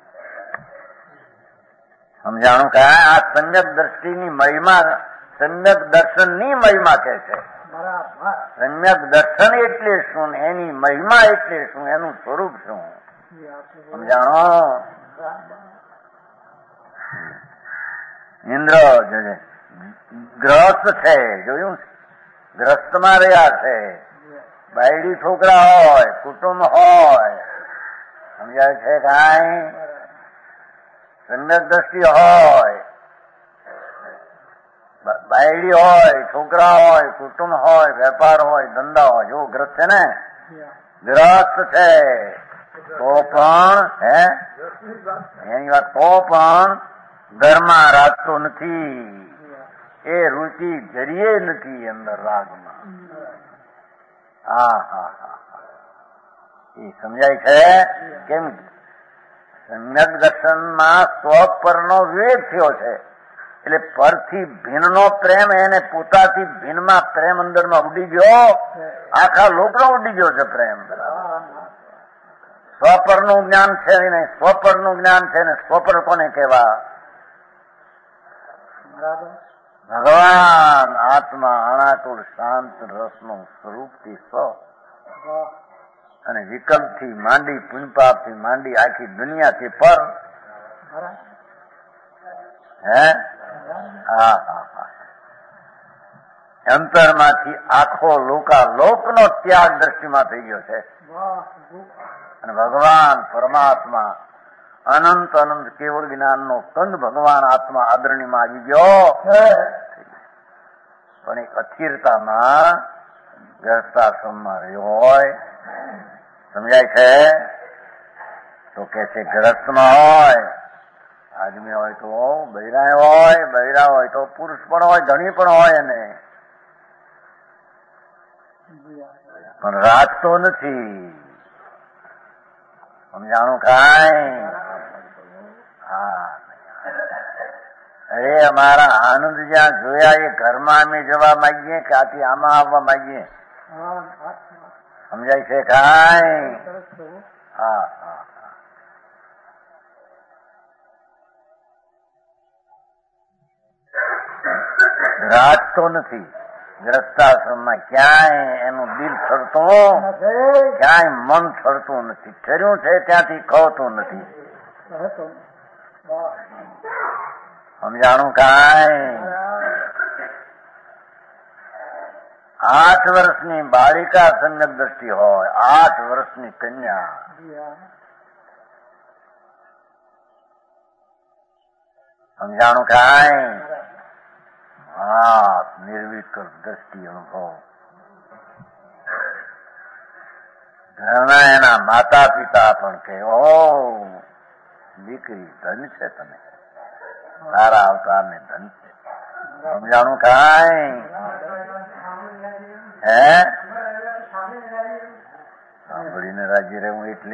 સમજાણું કે આ સમ્યક દ્રષ્ટિની મહિમા સમ્યક દર્શનની મહિમા કે છે. સમ્યક દર્શન એટલે શું, એની મહિમા એટલે શું, એનું સ્વરૂપ શું સમજાણો. ઇન્દ્ર જજે ગ્રસ્ત છે, જોયું ગ્રસ્તમાં રહ્યા છે, બાયડી છોકરા હોય, કુટુંબ હોય, સમજાય છે કાંઈ સમ્યક દ્રષ્ટિ હોય, બાયડી હોય, છોકરા હોય, કુટુંબ હોય, વેપાર હોય, ધંધા હોય, જો ગ્રસ્ત છે ને ગ્રસ્ત છે તો પણ હે એની વાત તો પણ ઘરમાં રાખતો નથી, એ રૂચિ જરીએ નથી અંદર રાગમાં. હા હા હા એ સમજાય છે કેમ સમ્યક દર્શનમાં સ્વપરનો વિવેક થયો છે, એટલે પરથી ભિન્નનો પ્રેમ એને પોતાથી ભિન્નમાં પ્રેમ અંદરમાં ઉડી ગયો, આખા લોકનો ઉડી ગયો છે પ્રેમ. સ્વપરનું જ્ઞાન છે ને સ્વપરનું જ્ઞાન છે ને સ્વપર કોને કહેવા? ભગવાન આત્મા અણાકુળ શાંત રસનું સ્વરૂપથી સ્વ અને વિકલ્પથી માંડી પુણ્યપાપથી માંડી આખી દુનિયાથી પર હે હા હા હા અંતરમાંથી આખો લોકા લોકનો ત્યાગ દ્રષ્ટિમાં થઈ ગયો છે. અને ભગવાન પરમાત્મા અનંત અનંત કેવળ જ્ઞાનનો કંદ ભગવાન આત્મા આદરણીમાં આવી ગયો, પણ એક અસ્થિરતામાં ગ્રસ્તાશ્રમમાં રહ્યો હોય સમજાય છે. તો કે છે ગ્રસ્તમાં હોય આદમી હોય તો બૈરા હોય, બૈરા હોય તો પુરુષ પણ હોય, ધણી પણ હોય, એને પણ રાખતો નથી. સમજાણું કાંઈ? હા અરે અમારા આનંદ જ્યાં જોયા એ ઘરમાં અમે જવા માંગીએ કે આથી આમાં આવવા માંગીએ સમજાય છે કાંઈ? હા હા રાખતો નથી ગ્રસ્તાશ્રમમાં ક્યાંય એનું દિલ ઠરતું, ક્યાંય મન ઠરતું નથી. ઠર્યું છે ત્યાંથી ખોતું નથી. સમજાણું કાંઈ? આઠ વર્ષની બાળિકા સમ્યક દ્રષ્ટિ હોય, આઠ વર્ષની કન્યા સમજાણું કાંઈ? હા, નિર્વિકલ્પ દ્રષ્ટિ અનુભવ. ઘણા એના માતા પિતા પણ કે ઓ દીકરી ધન છે, તમે તારા અવતારને ધન છે. સમજાણું કાંઈ? હે સાંભળીને રાજી રહેવું એટલે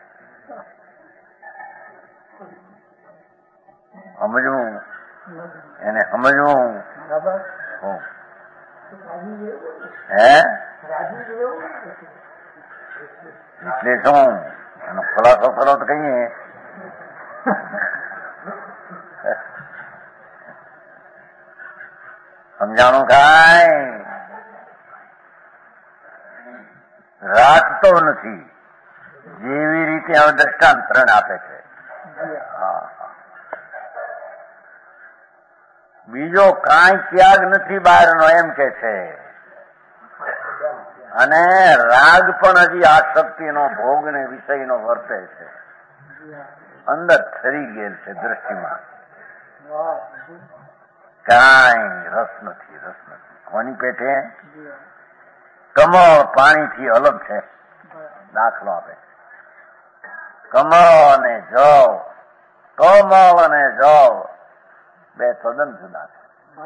સમજવું, એને સમજવું. હે એટલે શું એનો ખુલાસો કરો તો કહીએ. સમજાણું કાંઈ? રાખતો નથી, જેવી રીતે હવે દ્રષ્ટાંતરણ આપે છે. બીજો કાંઈ ત્યાગ નથી બહારનો એમ કે છે. અને રાગ પણ હજી આસક્તિનો ભોગ ને વિષયનો વર્તે છે, અંદર ઠરી ગયેલ છે દ્રષ્ટિમાં. કાંઈ રસ નથી, રસ નથી. કોની પેટે? કમળ પાણીથી અલગ છે. દાખલો આપે, કમળ અને જળ, કમળ અને જળ બે તદ્દન જુદા છે.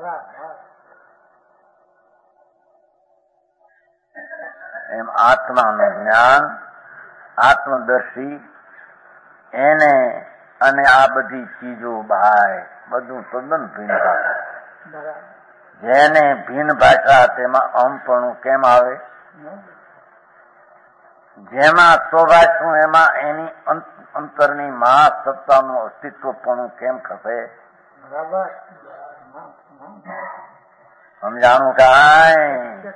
એમ આત્માનું જ્ઞાન, આત્મદર્શી, એને અને આ બધી ચીજો બહાય બધું તદ્દન ભિન્ન ભાષા. જેને ભિન્ન ભાષા તેમાં અમપણું કેમ આવે? જેમાં સ્વભાષું એમાં એની અંતરની મહા સત્તાનું અસ્તિત્વપણું કેમ ખસે? સમજાણું કાંઈ?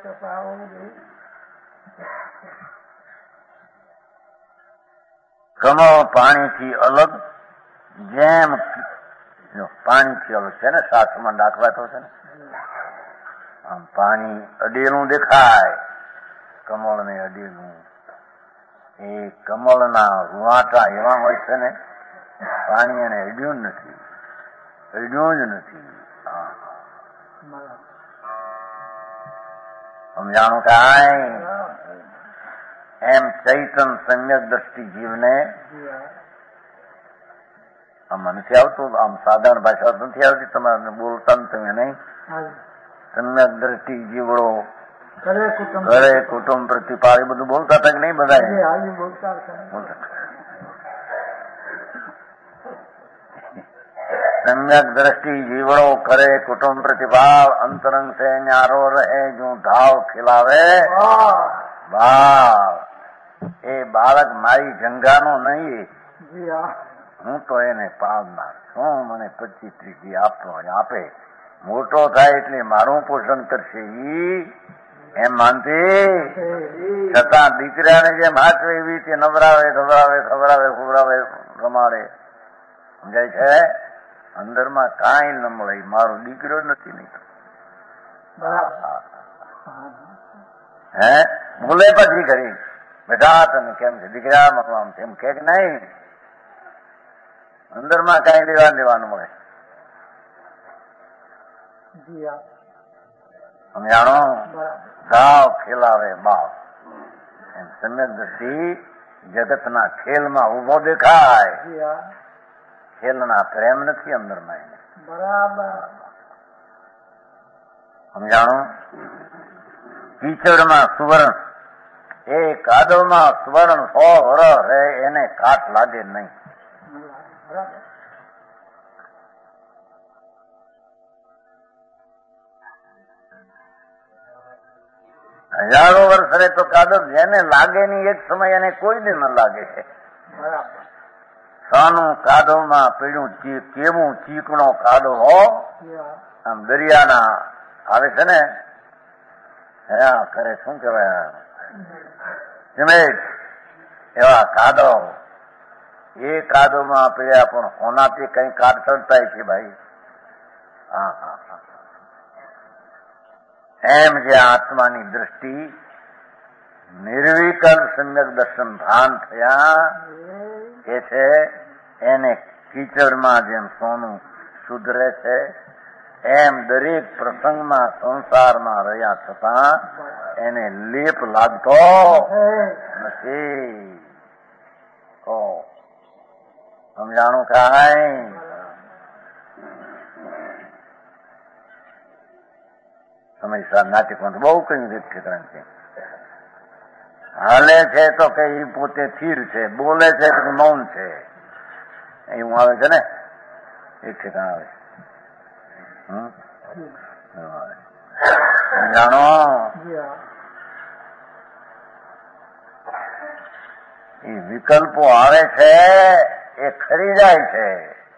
કમળ પાણીથી અલગ, જેમ પાણીથી અલગ છે ને, શાસ્ત્રમાં દાખલા તો છે ને. આમ પાણી અડેલું દેખાય, કમળ ને અડેલું. એ કમળના રૂવાટા એવા હોય છે ને, પાણી એને અડ્યું નથી, અડ્યું જ નથી. સમજાણું કાંઈ? એમ ચૈતન સમ્યક દ્રષ્ટિ જીવને આમાં નથી આવતું. આમ સાધારણ ભાષા નથી આવતી, તમારે બોલતા તમે નહીં. સમ્યક દ્રષ્ટિ જીવડો ઘરે કુટુંબ પ્રતિપાળ એ બધું બોલતા હતા કે નહીં? બધા સમ્યક દ્રષ્ટિ જીવડો કરે કુટુંબ પ્રતિપાળ, અંતરંગ છે ન્યારો રહે જો ધાવ ખીલાવે ભાવ. એ બાળક મારી જંગાનો નહીં, હું તો એને પાળનાર છું. મને પચીસ ત્રીસ આપતો આપે, મોટો થાય એટલે મારું પોષણ કરશે ઈ એમ માનતી. છતાં દીકરાને જેમ હાચવે એવી રીતે નવરાવે ખવડાવે ખવડાવે ખવડાવે રમાડે. સમજાય છે? અંદરમાં કાંઈ ન મળે, મારો દીકરો નથી. નહીં હે બોલે પછી કરી બેટા તને કેમ છે દીકરા મકવામ તેમ કે નહીં, અંદરમાં કાંઈ લેવા દેવાનું મળે. સમજાણો? ગાવ ખેલાવે બાપ. એમ સમ્યક દ્રષ્ટિ જગતના ખેલમાં ઉભો દેખાય, ખેલના પ્રેમ નથી અંદરમાં એને. બરાબર સમજાણો? કીચડમાં સુવર્ણ, એ કાદવમાં સુવર્ણ સો વરસ રહે એને કાટ લાગે નહીં. હજારો વર્ષ રહે તો કાદવ જેને લાગે નહીં એક સમય એને કોઈને ન લાગે છે. સાનું કાદવમાં પીડ્યું કેવું ચીકણો કાદવ હો, આમ દરિયાના આવે છે ને હયા કરે શું કહેવાય એવા કાદો એ કાદોમાં પીડ્યા પણ હોનાથી કઈ કાઢ ચડતા છે ભાઈ. હા હા હા એમ જે આત્માની દ્રષ્ટિ નિર્વિકલ્પ સમ્યક દર્શન ભાન થયા એ છે એને કીચડમાં જેમ સોનું સુધરે છે એમ દરેક પ્રસંગમાં સંસારમાં રહ્યા છતાં એને લેપ લાગતો નથી. ઓ સમજાણું કાંઈ? સમય નાટ્યપંથ બહુ કઈ રીત ઠેકાણ છે. હાલે છે તો કે એ પોતે સ્થિર છે, બોલે છે તો મૌન છે, એવું આવે છે ને એક ઠેકાણ આવે જાણો. એ વિકલ્પો આવે છે એ ખરી જાય છે.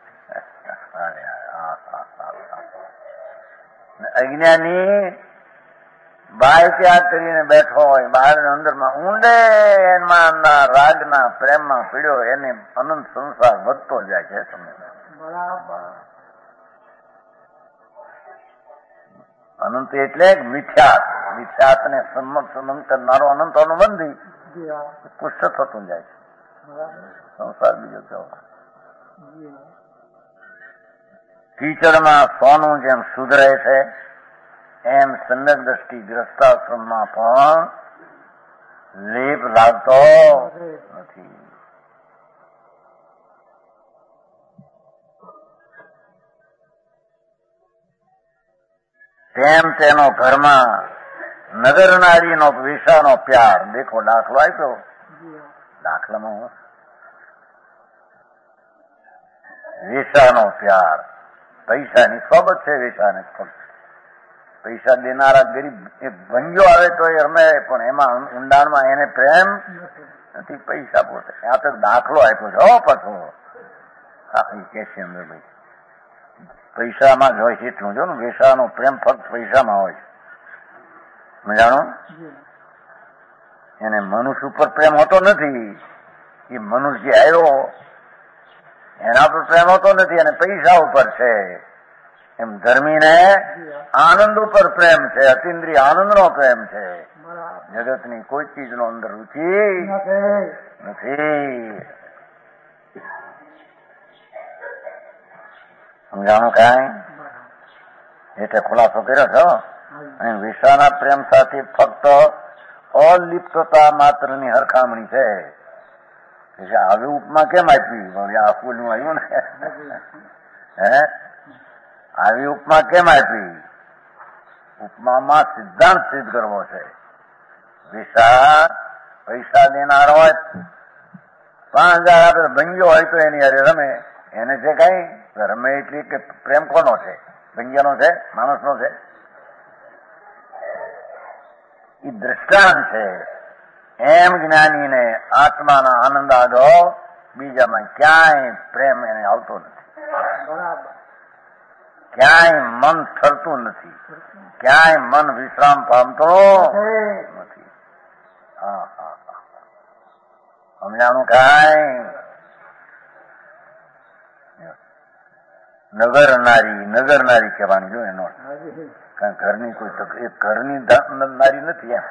અજ્ઞાની બાય ત્યાગ કરીને બેઠો હોય બહાર અંદરમાં ઊંડે એમાં રાગના પ્રેમમાં પીડ્યો એને અનંત સંસાર વધતો જાય છે. તમે અનંત એટલે મિથ્યાત, મિથ્યાત ને સંમત સંબંધ કરનારો અનંત અનુબંધી પુષ્ટ થતું જાય છે સંસાર બીજો કેવો. કીચડમાં સોનું જેમ સુધરે છે એમ સમ્યક દ્રષ્ટિ ગ્રસ્તાશ્રમમાં પણ લેપ લાગતો નથી. તેમ તેનો ઘરમાં નગર નારીનો વિષાનો પ્યાર. દેખો દાખલો આપ્યો, દાખલામાં વિષાનો પ્યાર. પૈસાની સોબત છે વિષાને. પૈસા દેનારા ગરીબ એક ભંગ્યો આવે તો એ રમે પણ એમાં ઊંડાણમાં એને પ્રેમ નથી. પૈસા પોતે આ તો દાખલો આપ્યો છે. હો પાછો આખી કે છે અંદર ભાઈ પૈસામાં જ હોય છે એટલું જો ને. વેસાનો પ્રેમ ફક્ત પૈસામાં હોય છે. જાણો એને મનુષ્ય ઉપર પ્રેમ હોતો નથી. એ મનુષ્ય આવ્યો એના પર પ્રેમ હોતો નથી અને પૈસા ઉપર છે. એમ ધર્મીને આનંદ ઉપર પ્રેમ છે, અતિન્દ્રિય આનંદનો પ્રેમ છે. જગતની કોઈ ચીજનો અંદર રુચિ નથી. સમજાણું કાંઈ? એટલે ખુલાસો કર્યો છો. અહીં વિષાના પ્રેમ સાથે ફક્ત અલિપ્તતા માત્રની હરખામણી છે. આવી ઉપમા કેમ આપી? આ ફૂલનું આવ્યું ને હે આવી ઉપમા કેમ આપી? ઉપમામાં સિદ્ધાંત સિદ્ધ કરવો છે. વિષા પૈસા દેનાર હોય પાંચ હજાર આપડે ભંગ્યો હોય તો એની હારે રમે. એને છે કઈ રમે એટલી કે પ્રેમ કોનો છે? ભંગ્યાનો છે? માણસનો છે? એ દ્રષ્ટાંત છે. એમ જ્ઞાનીને આત્માના આનંદ આગો બીજામાં ક્યાંય પ્રેમ એને આવતો નથી. ક્યાંય મન ઠરતું નથી. ક્યાંય મન વિશ્રામ પામતો નથી. હા હા હા સમજાણું કાંઈ? નગર નારી નગર નારી કહેવાની જો એનો કારણ ઘરની કોઈ તકલીફ ઘરની નારી નથી. એમ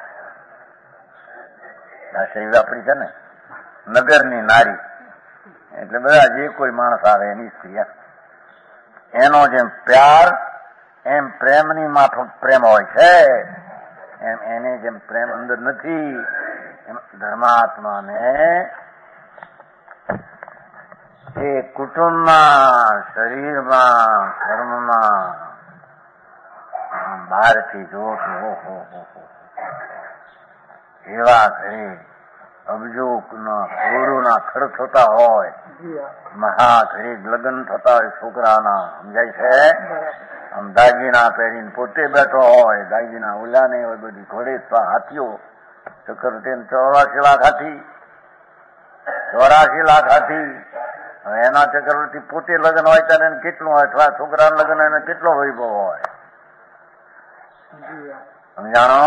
ભાષા આપણી છે ને નગરની નારી એટલે બધા જે કોઈ માણસ આવે એની સ્ત્રી. એનો જેમ પ્યાર એમ પ્રેમની માફક પ્રેમ હોય છે એમ એને જેમ પ્રેમ અંદર નથી એમ ધર્માત્માને એ કુટુંબમાં, શરીરમાં, ધર્મમાં બહારથી જોતો હો હો હો એવા ઘરે અબજો ના કરોડોના ખર્ચ થતા હોય, મહા ઘરે લગ્ન થતા હોય છોકરાના, સમજાય છે? આમ દાગીના પહેરીને પોતે બેઠો હોય, દાગીના ઓલા ને હોય, બધી ઘોડે હાથીઓ ચક્કરવર્તી ચોરાસી લાખ હાથી ચોરાસી લાખ હાથી હવે એના ચક્કરવર્તી પોતે લગ્ન હોય ત્યારે કેટલું હોય, થોડા છોકરાના લગ્ન એને કેટલો વૈભવ હોય. સમજાણો?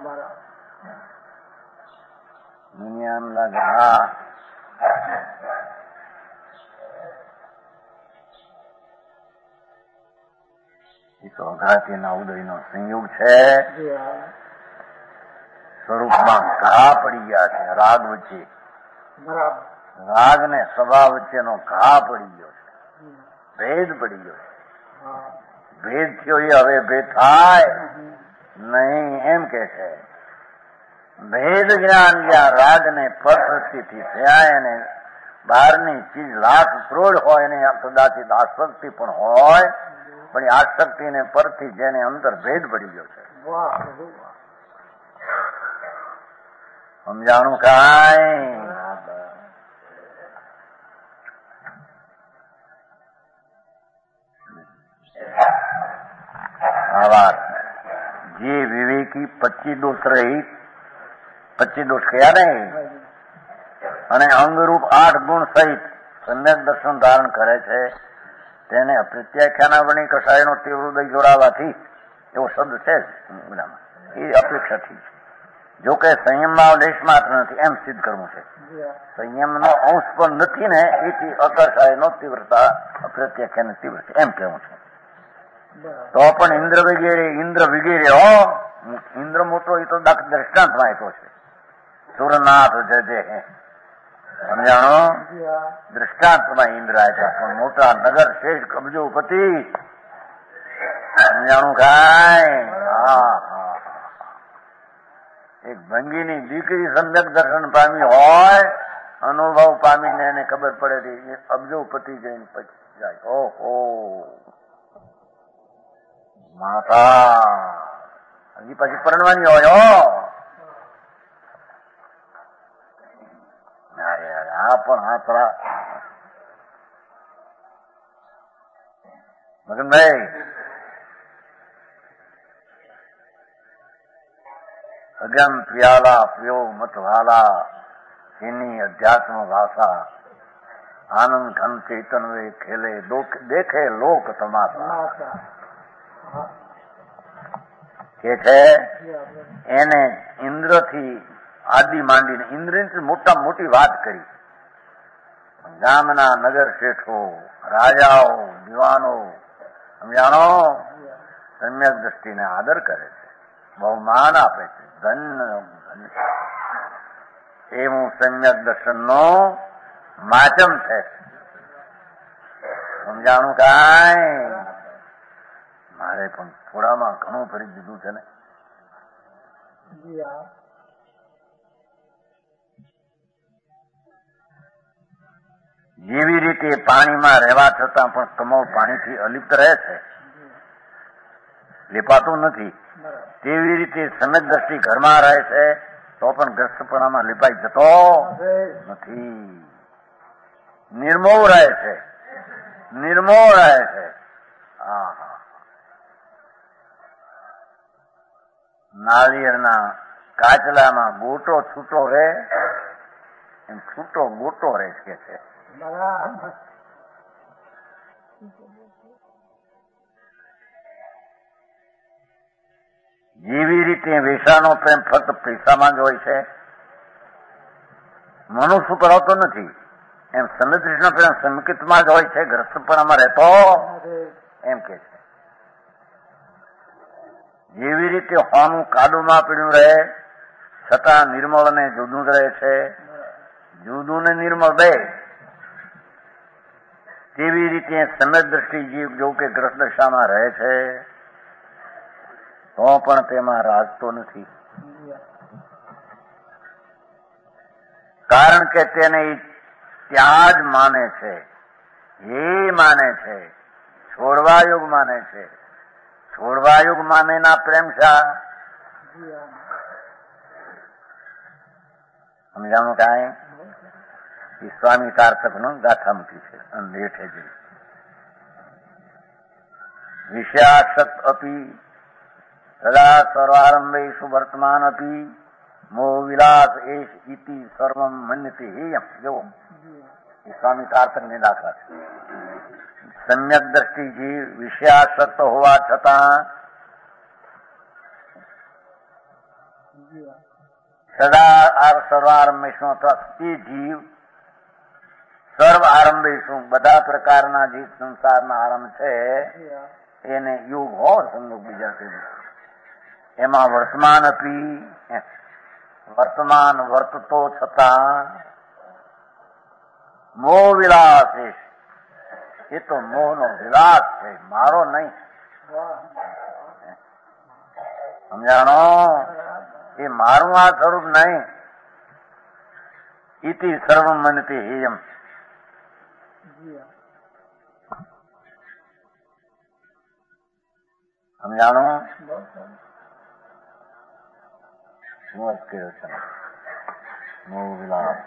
દુનિયામાં લાગે હા એ તો અઘાતીના ઉદયનો સંયોગ છે. સ્વરૂપમાં ઘા પડી ગયા છે રાગ વચ્ચે. રાગ ને સભા વચ્ચેનો ઘા પડી ગયો છે, ભેદ પડી ગયો છે. ભેદ થયો એ હવે ભેદ થાય નહીં એમ કે છે. ભેદ જ્ઞાન જ્યાં રાગ ને પરથી થયા એને બહારની ચીજ લાખ કરોડ હોય ને કદાચિત આસક્તિ પણ હોય, પણ એ આસક્તિ ને પરથી જેને અંતર ભેદ પડી ગયો છે. સમજાણું કાંઈ? આ વાત જે વિવેકી પચીસ દોષ રહિત, પચીસ દોષ કયા નહીં, અને અંગરૂપ આઠ ગુણ સહિત સમ્યક દર્શન ધારણ કરે છે તેને અપ્રત્યાખ્યાના વણી કસાયનો તીવ્ર ઉદય જોડાવાથી એવો શબ્દ છે એ અપેક્ષાથી છે. જોકે સંયમમાં લેશ માત્ર નથી એમ સિદ્ધ કરવું છે. સંયમનો અંશ પણ નથી ને એથી અકસાયનો તીવ્રતા અપ્રત્યાખ્યાની તીવ્ર છે એમ કહેવું છે. તો પણ ઇન્દ્ર વગેરે ઇન્દ્ર વગેરે હો ઇન્દ્ર મોટો એ તો દ્રષ્ટાંતમાં આપ્યો છે. સુરનાથ જય જય સમજાણો? દ્રષ્ટાંતમાં ઇન્દ્ર આપ્યા પણ મોટા નગર શેષ કબજોપતિ સમજાણું કાંઈ? હા હા એક ભંગીની દીકરી સમ્યક દર્શન પામી હોય, અનુભવ પામીને એને ખબર પડે કે અબજોપતિ જઈને પછી જાય. ઓહો માતા હજી પછી પરણવાની હોય હો. આ પણ આપણા મગનભાઈ અગમ પ્યાલા પ્યો મતવાલા એની અધ્યાત્મ ભાષા આનંદ ઘન ચેતન વે ખેલે દેખે લોક તમાશા કે છે. એને ઇન્દ્રથી આદિ માંડીને ઇન્દ્રની મોટા મોટી વાત કરી. ગામના નગર શેઠો, રાજાઓ, દિવાનો સમજાણો સમ્યક દ્રષ્ટિને આદર કરે છે, બહુમાન આપે છે. ધન્ય એવું સમ્યક દર્શનનો માધ્યમ છે. સમજાણું કાંઈ? મારે પણ થોડામાં ઘણું ફરી દીધું છે ને. જેવી રીતે પાણીમાં રહેવા છતાં પણ કમળ પાણીથી અલિપ્ત રહે છે, લીપાતું નથી, તેવી રીતે સમ્યક દ્રષ્ટિ ઘરમાં રહે છે તો પણ ગ્રસ્તપણામાં લીપાઈ જતો નથી. નિર્મોહ રહે છે, નિર્મોહ રહે છે. હા હા નાળિયેરના કાચલામાં ગોટો છૂટો રહે એમ છૂટો ગોટો રહે છે. જેવી રીતે વેસાનો પ્રેમ ફક્ત પૈસામાં જ હોય છે, મનુષ્ય ઉપર હોતો નથી, એમ સમ્યક પ્રેમ સંકિતમાં જ હોય છે, ગ્રસ્તપણામાં રહેતો એમ કે છે. જેવી રીતે હોનું કાદુમાં પીડ્યું રહે છતાં નિર્મળ ને જુદું જ રહે છે, જુદું ને નિર્મળ બે, તેવી રીતે સમ્યક દ્રષ્ટિ જીવ જો કે ગ્રસ્ત દશામાં રહે છે તો પણ તેમાં રાજતો નથી. કારણ કે તેને ત્યાં જ માને છે, એ માને છે, છોડવા યુગ માને છે. છોડવા યુગ માને ના પ્રેમ શા? સમજાણું કાંઈ? એ સ્વામી કારતક નો ગાથા મૂકી છે અંધેઠે જઈ. વિષયાસક્ત અપી સદા સર્વારંભે સુવર્તમાન અપી મોહ વિલાસ એશ ઇતિ સર્વમ મન્યતે હેયમ. જુઓ એ સ્વામી કારતક ને દાખલા છે. સમ્યક દ્રષ્ટિ જીવ વિષયાસક્ત હોવા છતાં સદા સર્વારંભેશું અથવા એ જીવ સર્વ આરંભેશું બધા પ્રકારના જે સંસારના આરંભ છે એને યુગ હો સંયોગ બીજા છે એમાં વર્તમાન અપી વર્તમાન વર્તતો છતાં મોહ વિલાસ એ તો મોહનો વિલાસ છે, મારો નહીં. સમજાણો? એ મારું આ સ્વરૂપ નહીં. ઇતિ સર્વ મનતી હેયમ. સમજાણો? શું જ કહ્યું છે? મોહ વિલાસ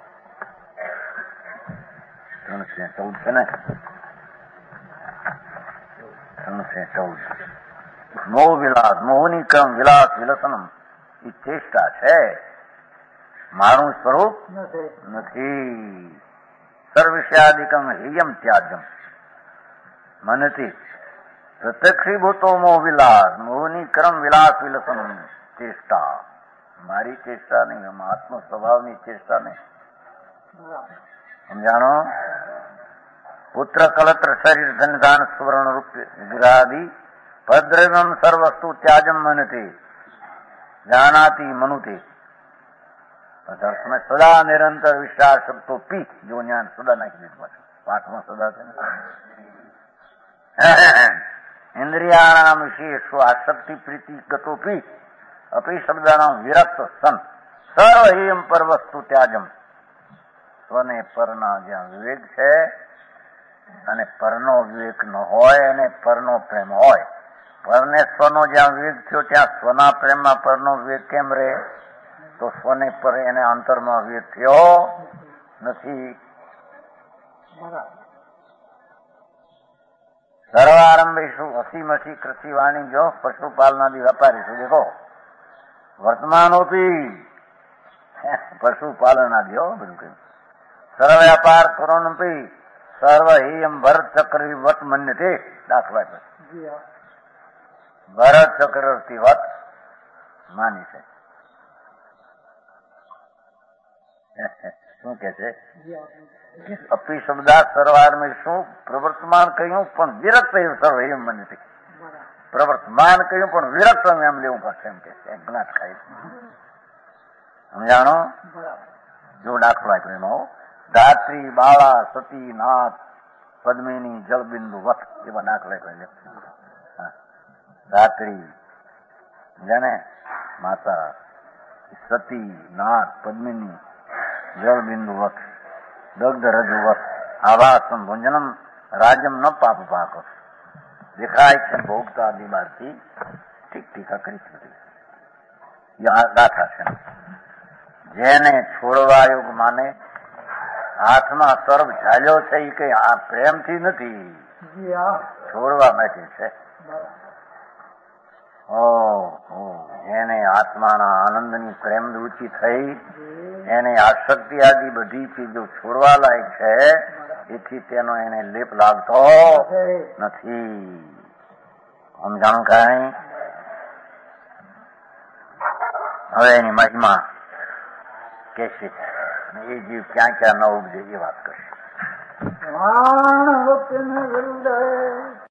ત્રણસો ચૌદ છે ને? ત્રણસો ચૌદ. મોહ વિલાસ મોહની ક્રમ વિલાસ વિલસનમ એ ચેષ્ટા છે, મારું સ્વરૂપ નથી. સર્વસ્યાદિકમ હેયમ ત્યાજમ મનતી પ્રત્યક્ષીભૂતો મોહ વિલાસ મોહની ક્રમ વિલાસ વિલસનમ ચેષ્ટા. મારી ચેષ્ટા નહીં, આત્મ સ્વભાવની ચેષ્ટા નહીં. સમજાણો? પુત્ર કલત્ર શરીર ધનધાન સુવર્ણ રૂપ વિગ્રહાદિ ભદ્રમ સર્વસ્તુ ત્યાજમ મનતી જાનાતી મનુતે. સદા નિરંતર વિશ્વાસ શબ્દો પી જો જ્ઞાન સદા નાખી દીધું પાઠમાં સદા છે ને. ઇન્દ્રિયાણામ વિશેષો આસક્તિ પ્રીતિ ગતો પી અપી શબ્દાનામ વિરક્ત સન સર્વ હિમ પર વસ્તુ ત્યાજમ. સ્વને પરના જ્યાં વિવેક છે અને પરનો વિવેક ન હોય અને પરનો પ્રેમ હોય, પરને સ્વનો જ્યાં વિવેક થયો ત્યાં સ્વના પ્રેમમાં પરનો વિવેક કેમ રહે? તો સ્વને પર એને અંતરમાં વિવેક થયો નથી. સર્વારંભેશું હસી કૃષિ વાણી જો પશુપાલનાદિ વેપારી દેખો વર્તમાનોપી પશુપાલનાદિ હો બધું કહ્યું. સર્વ વ્યાપાર કરોનપી સર્વ હિયમ ભરત ચક્રવી વત મન્યતે. દાખલા છે ભરત ચક્રવર્તી વત માની છે. શું કે છે? અપી શબ્દા સર્વાર મેં શું પ્રવર્તમાન કહ્યું પણ વિરક્ત સર્વ હિયમ મન્યતે. પ્રવર્તમાન કહ્યું પણ વિરક્ત એમ લેવું પડશે એમ કે જ્ઞાત ખાય. સમજાણો? જો દાખલો આપ્યો એમાં ધાત્રી બાળા સતી નાથ પદ્મિની જળબિંદુ વત એવા દાખલા કહે. ધાત્રી જાણે માતા, સતી નાથ પદ્મિની જળબિંદુ વત દગ્ધ રજુ વત આભાસમ ભુંજનમ રાજ્યમ ન પાપ પાક દેખાય છે ભોગતા આદિ બારથી ઠીક ટીકા કરી હતી. ગાથા છે. જેને છોડવા યોગ માને હાથમાં સર્વ ઝાલ્યો છે એ કઈ આ પ્રેમથી નથી, છોડવા માટે છે. એને આત્માના આનંદની પ્રેમ રૂચિ થઈ, એને આસક્તિ આદિ બધી ચીજો છોડવા લાયક છે, એથી તેનો એને લેપ લાગતો નથી. સમજાણું કઈ? હવે એની મહિમા કેશે એ જીવ ક્યાં ક્યાં ન ઉપજે એ વાત કરશે.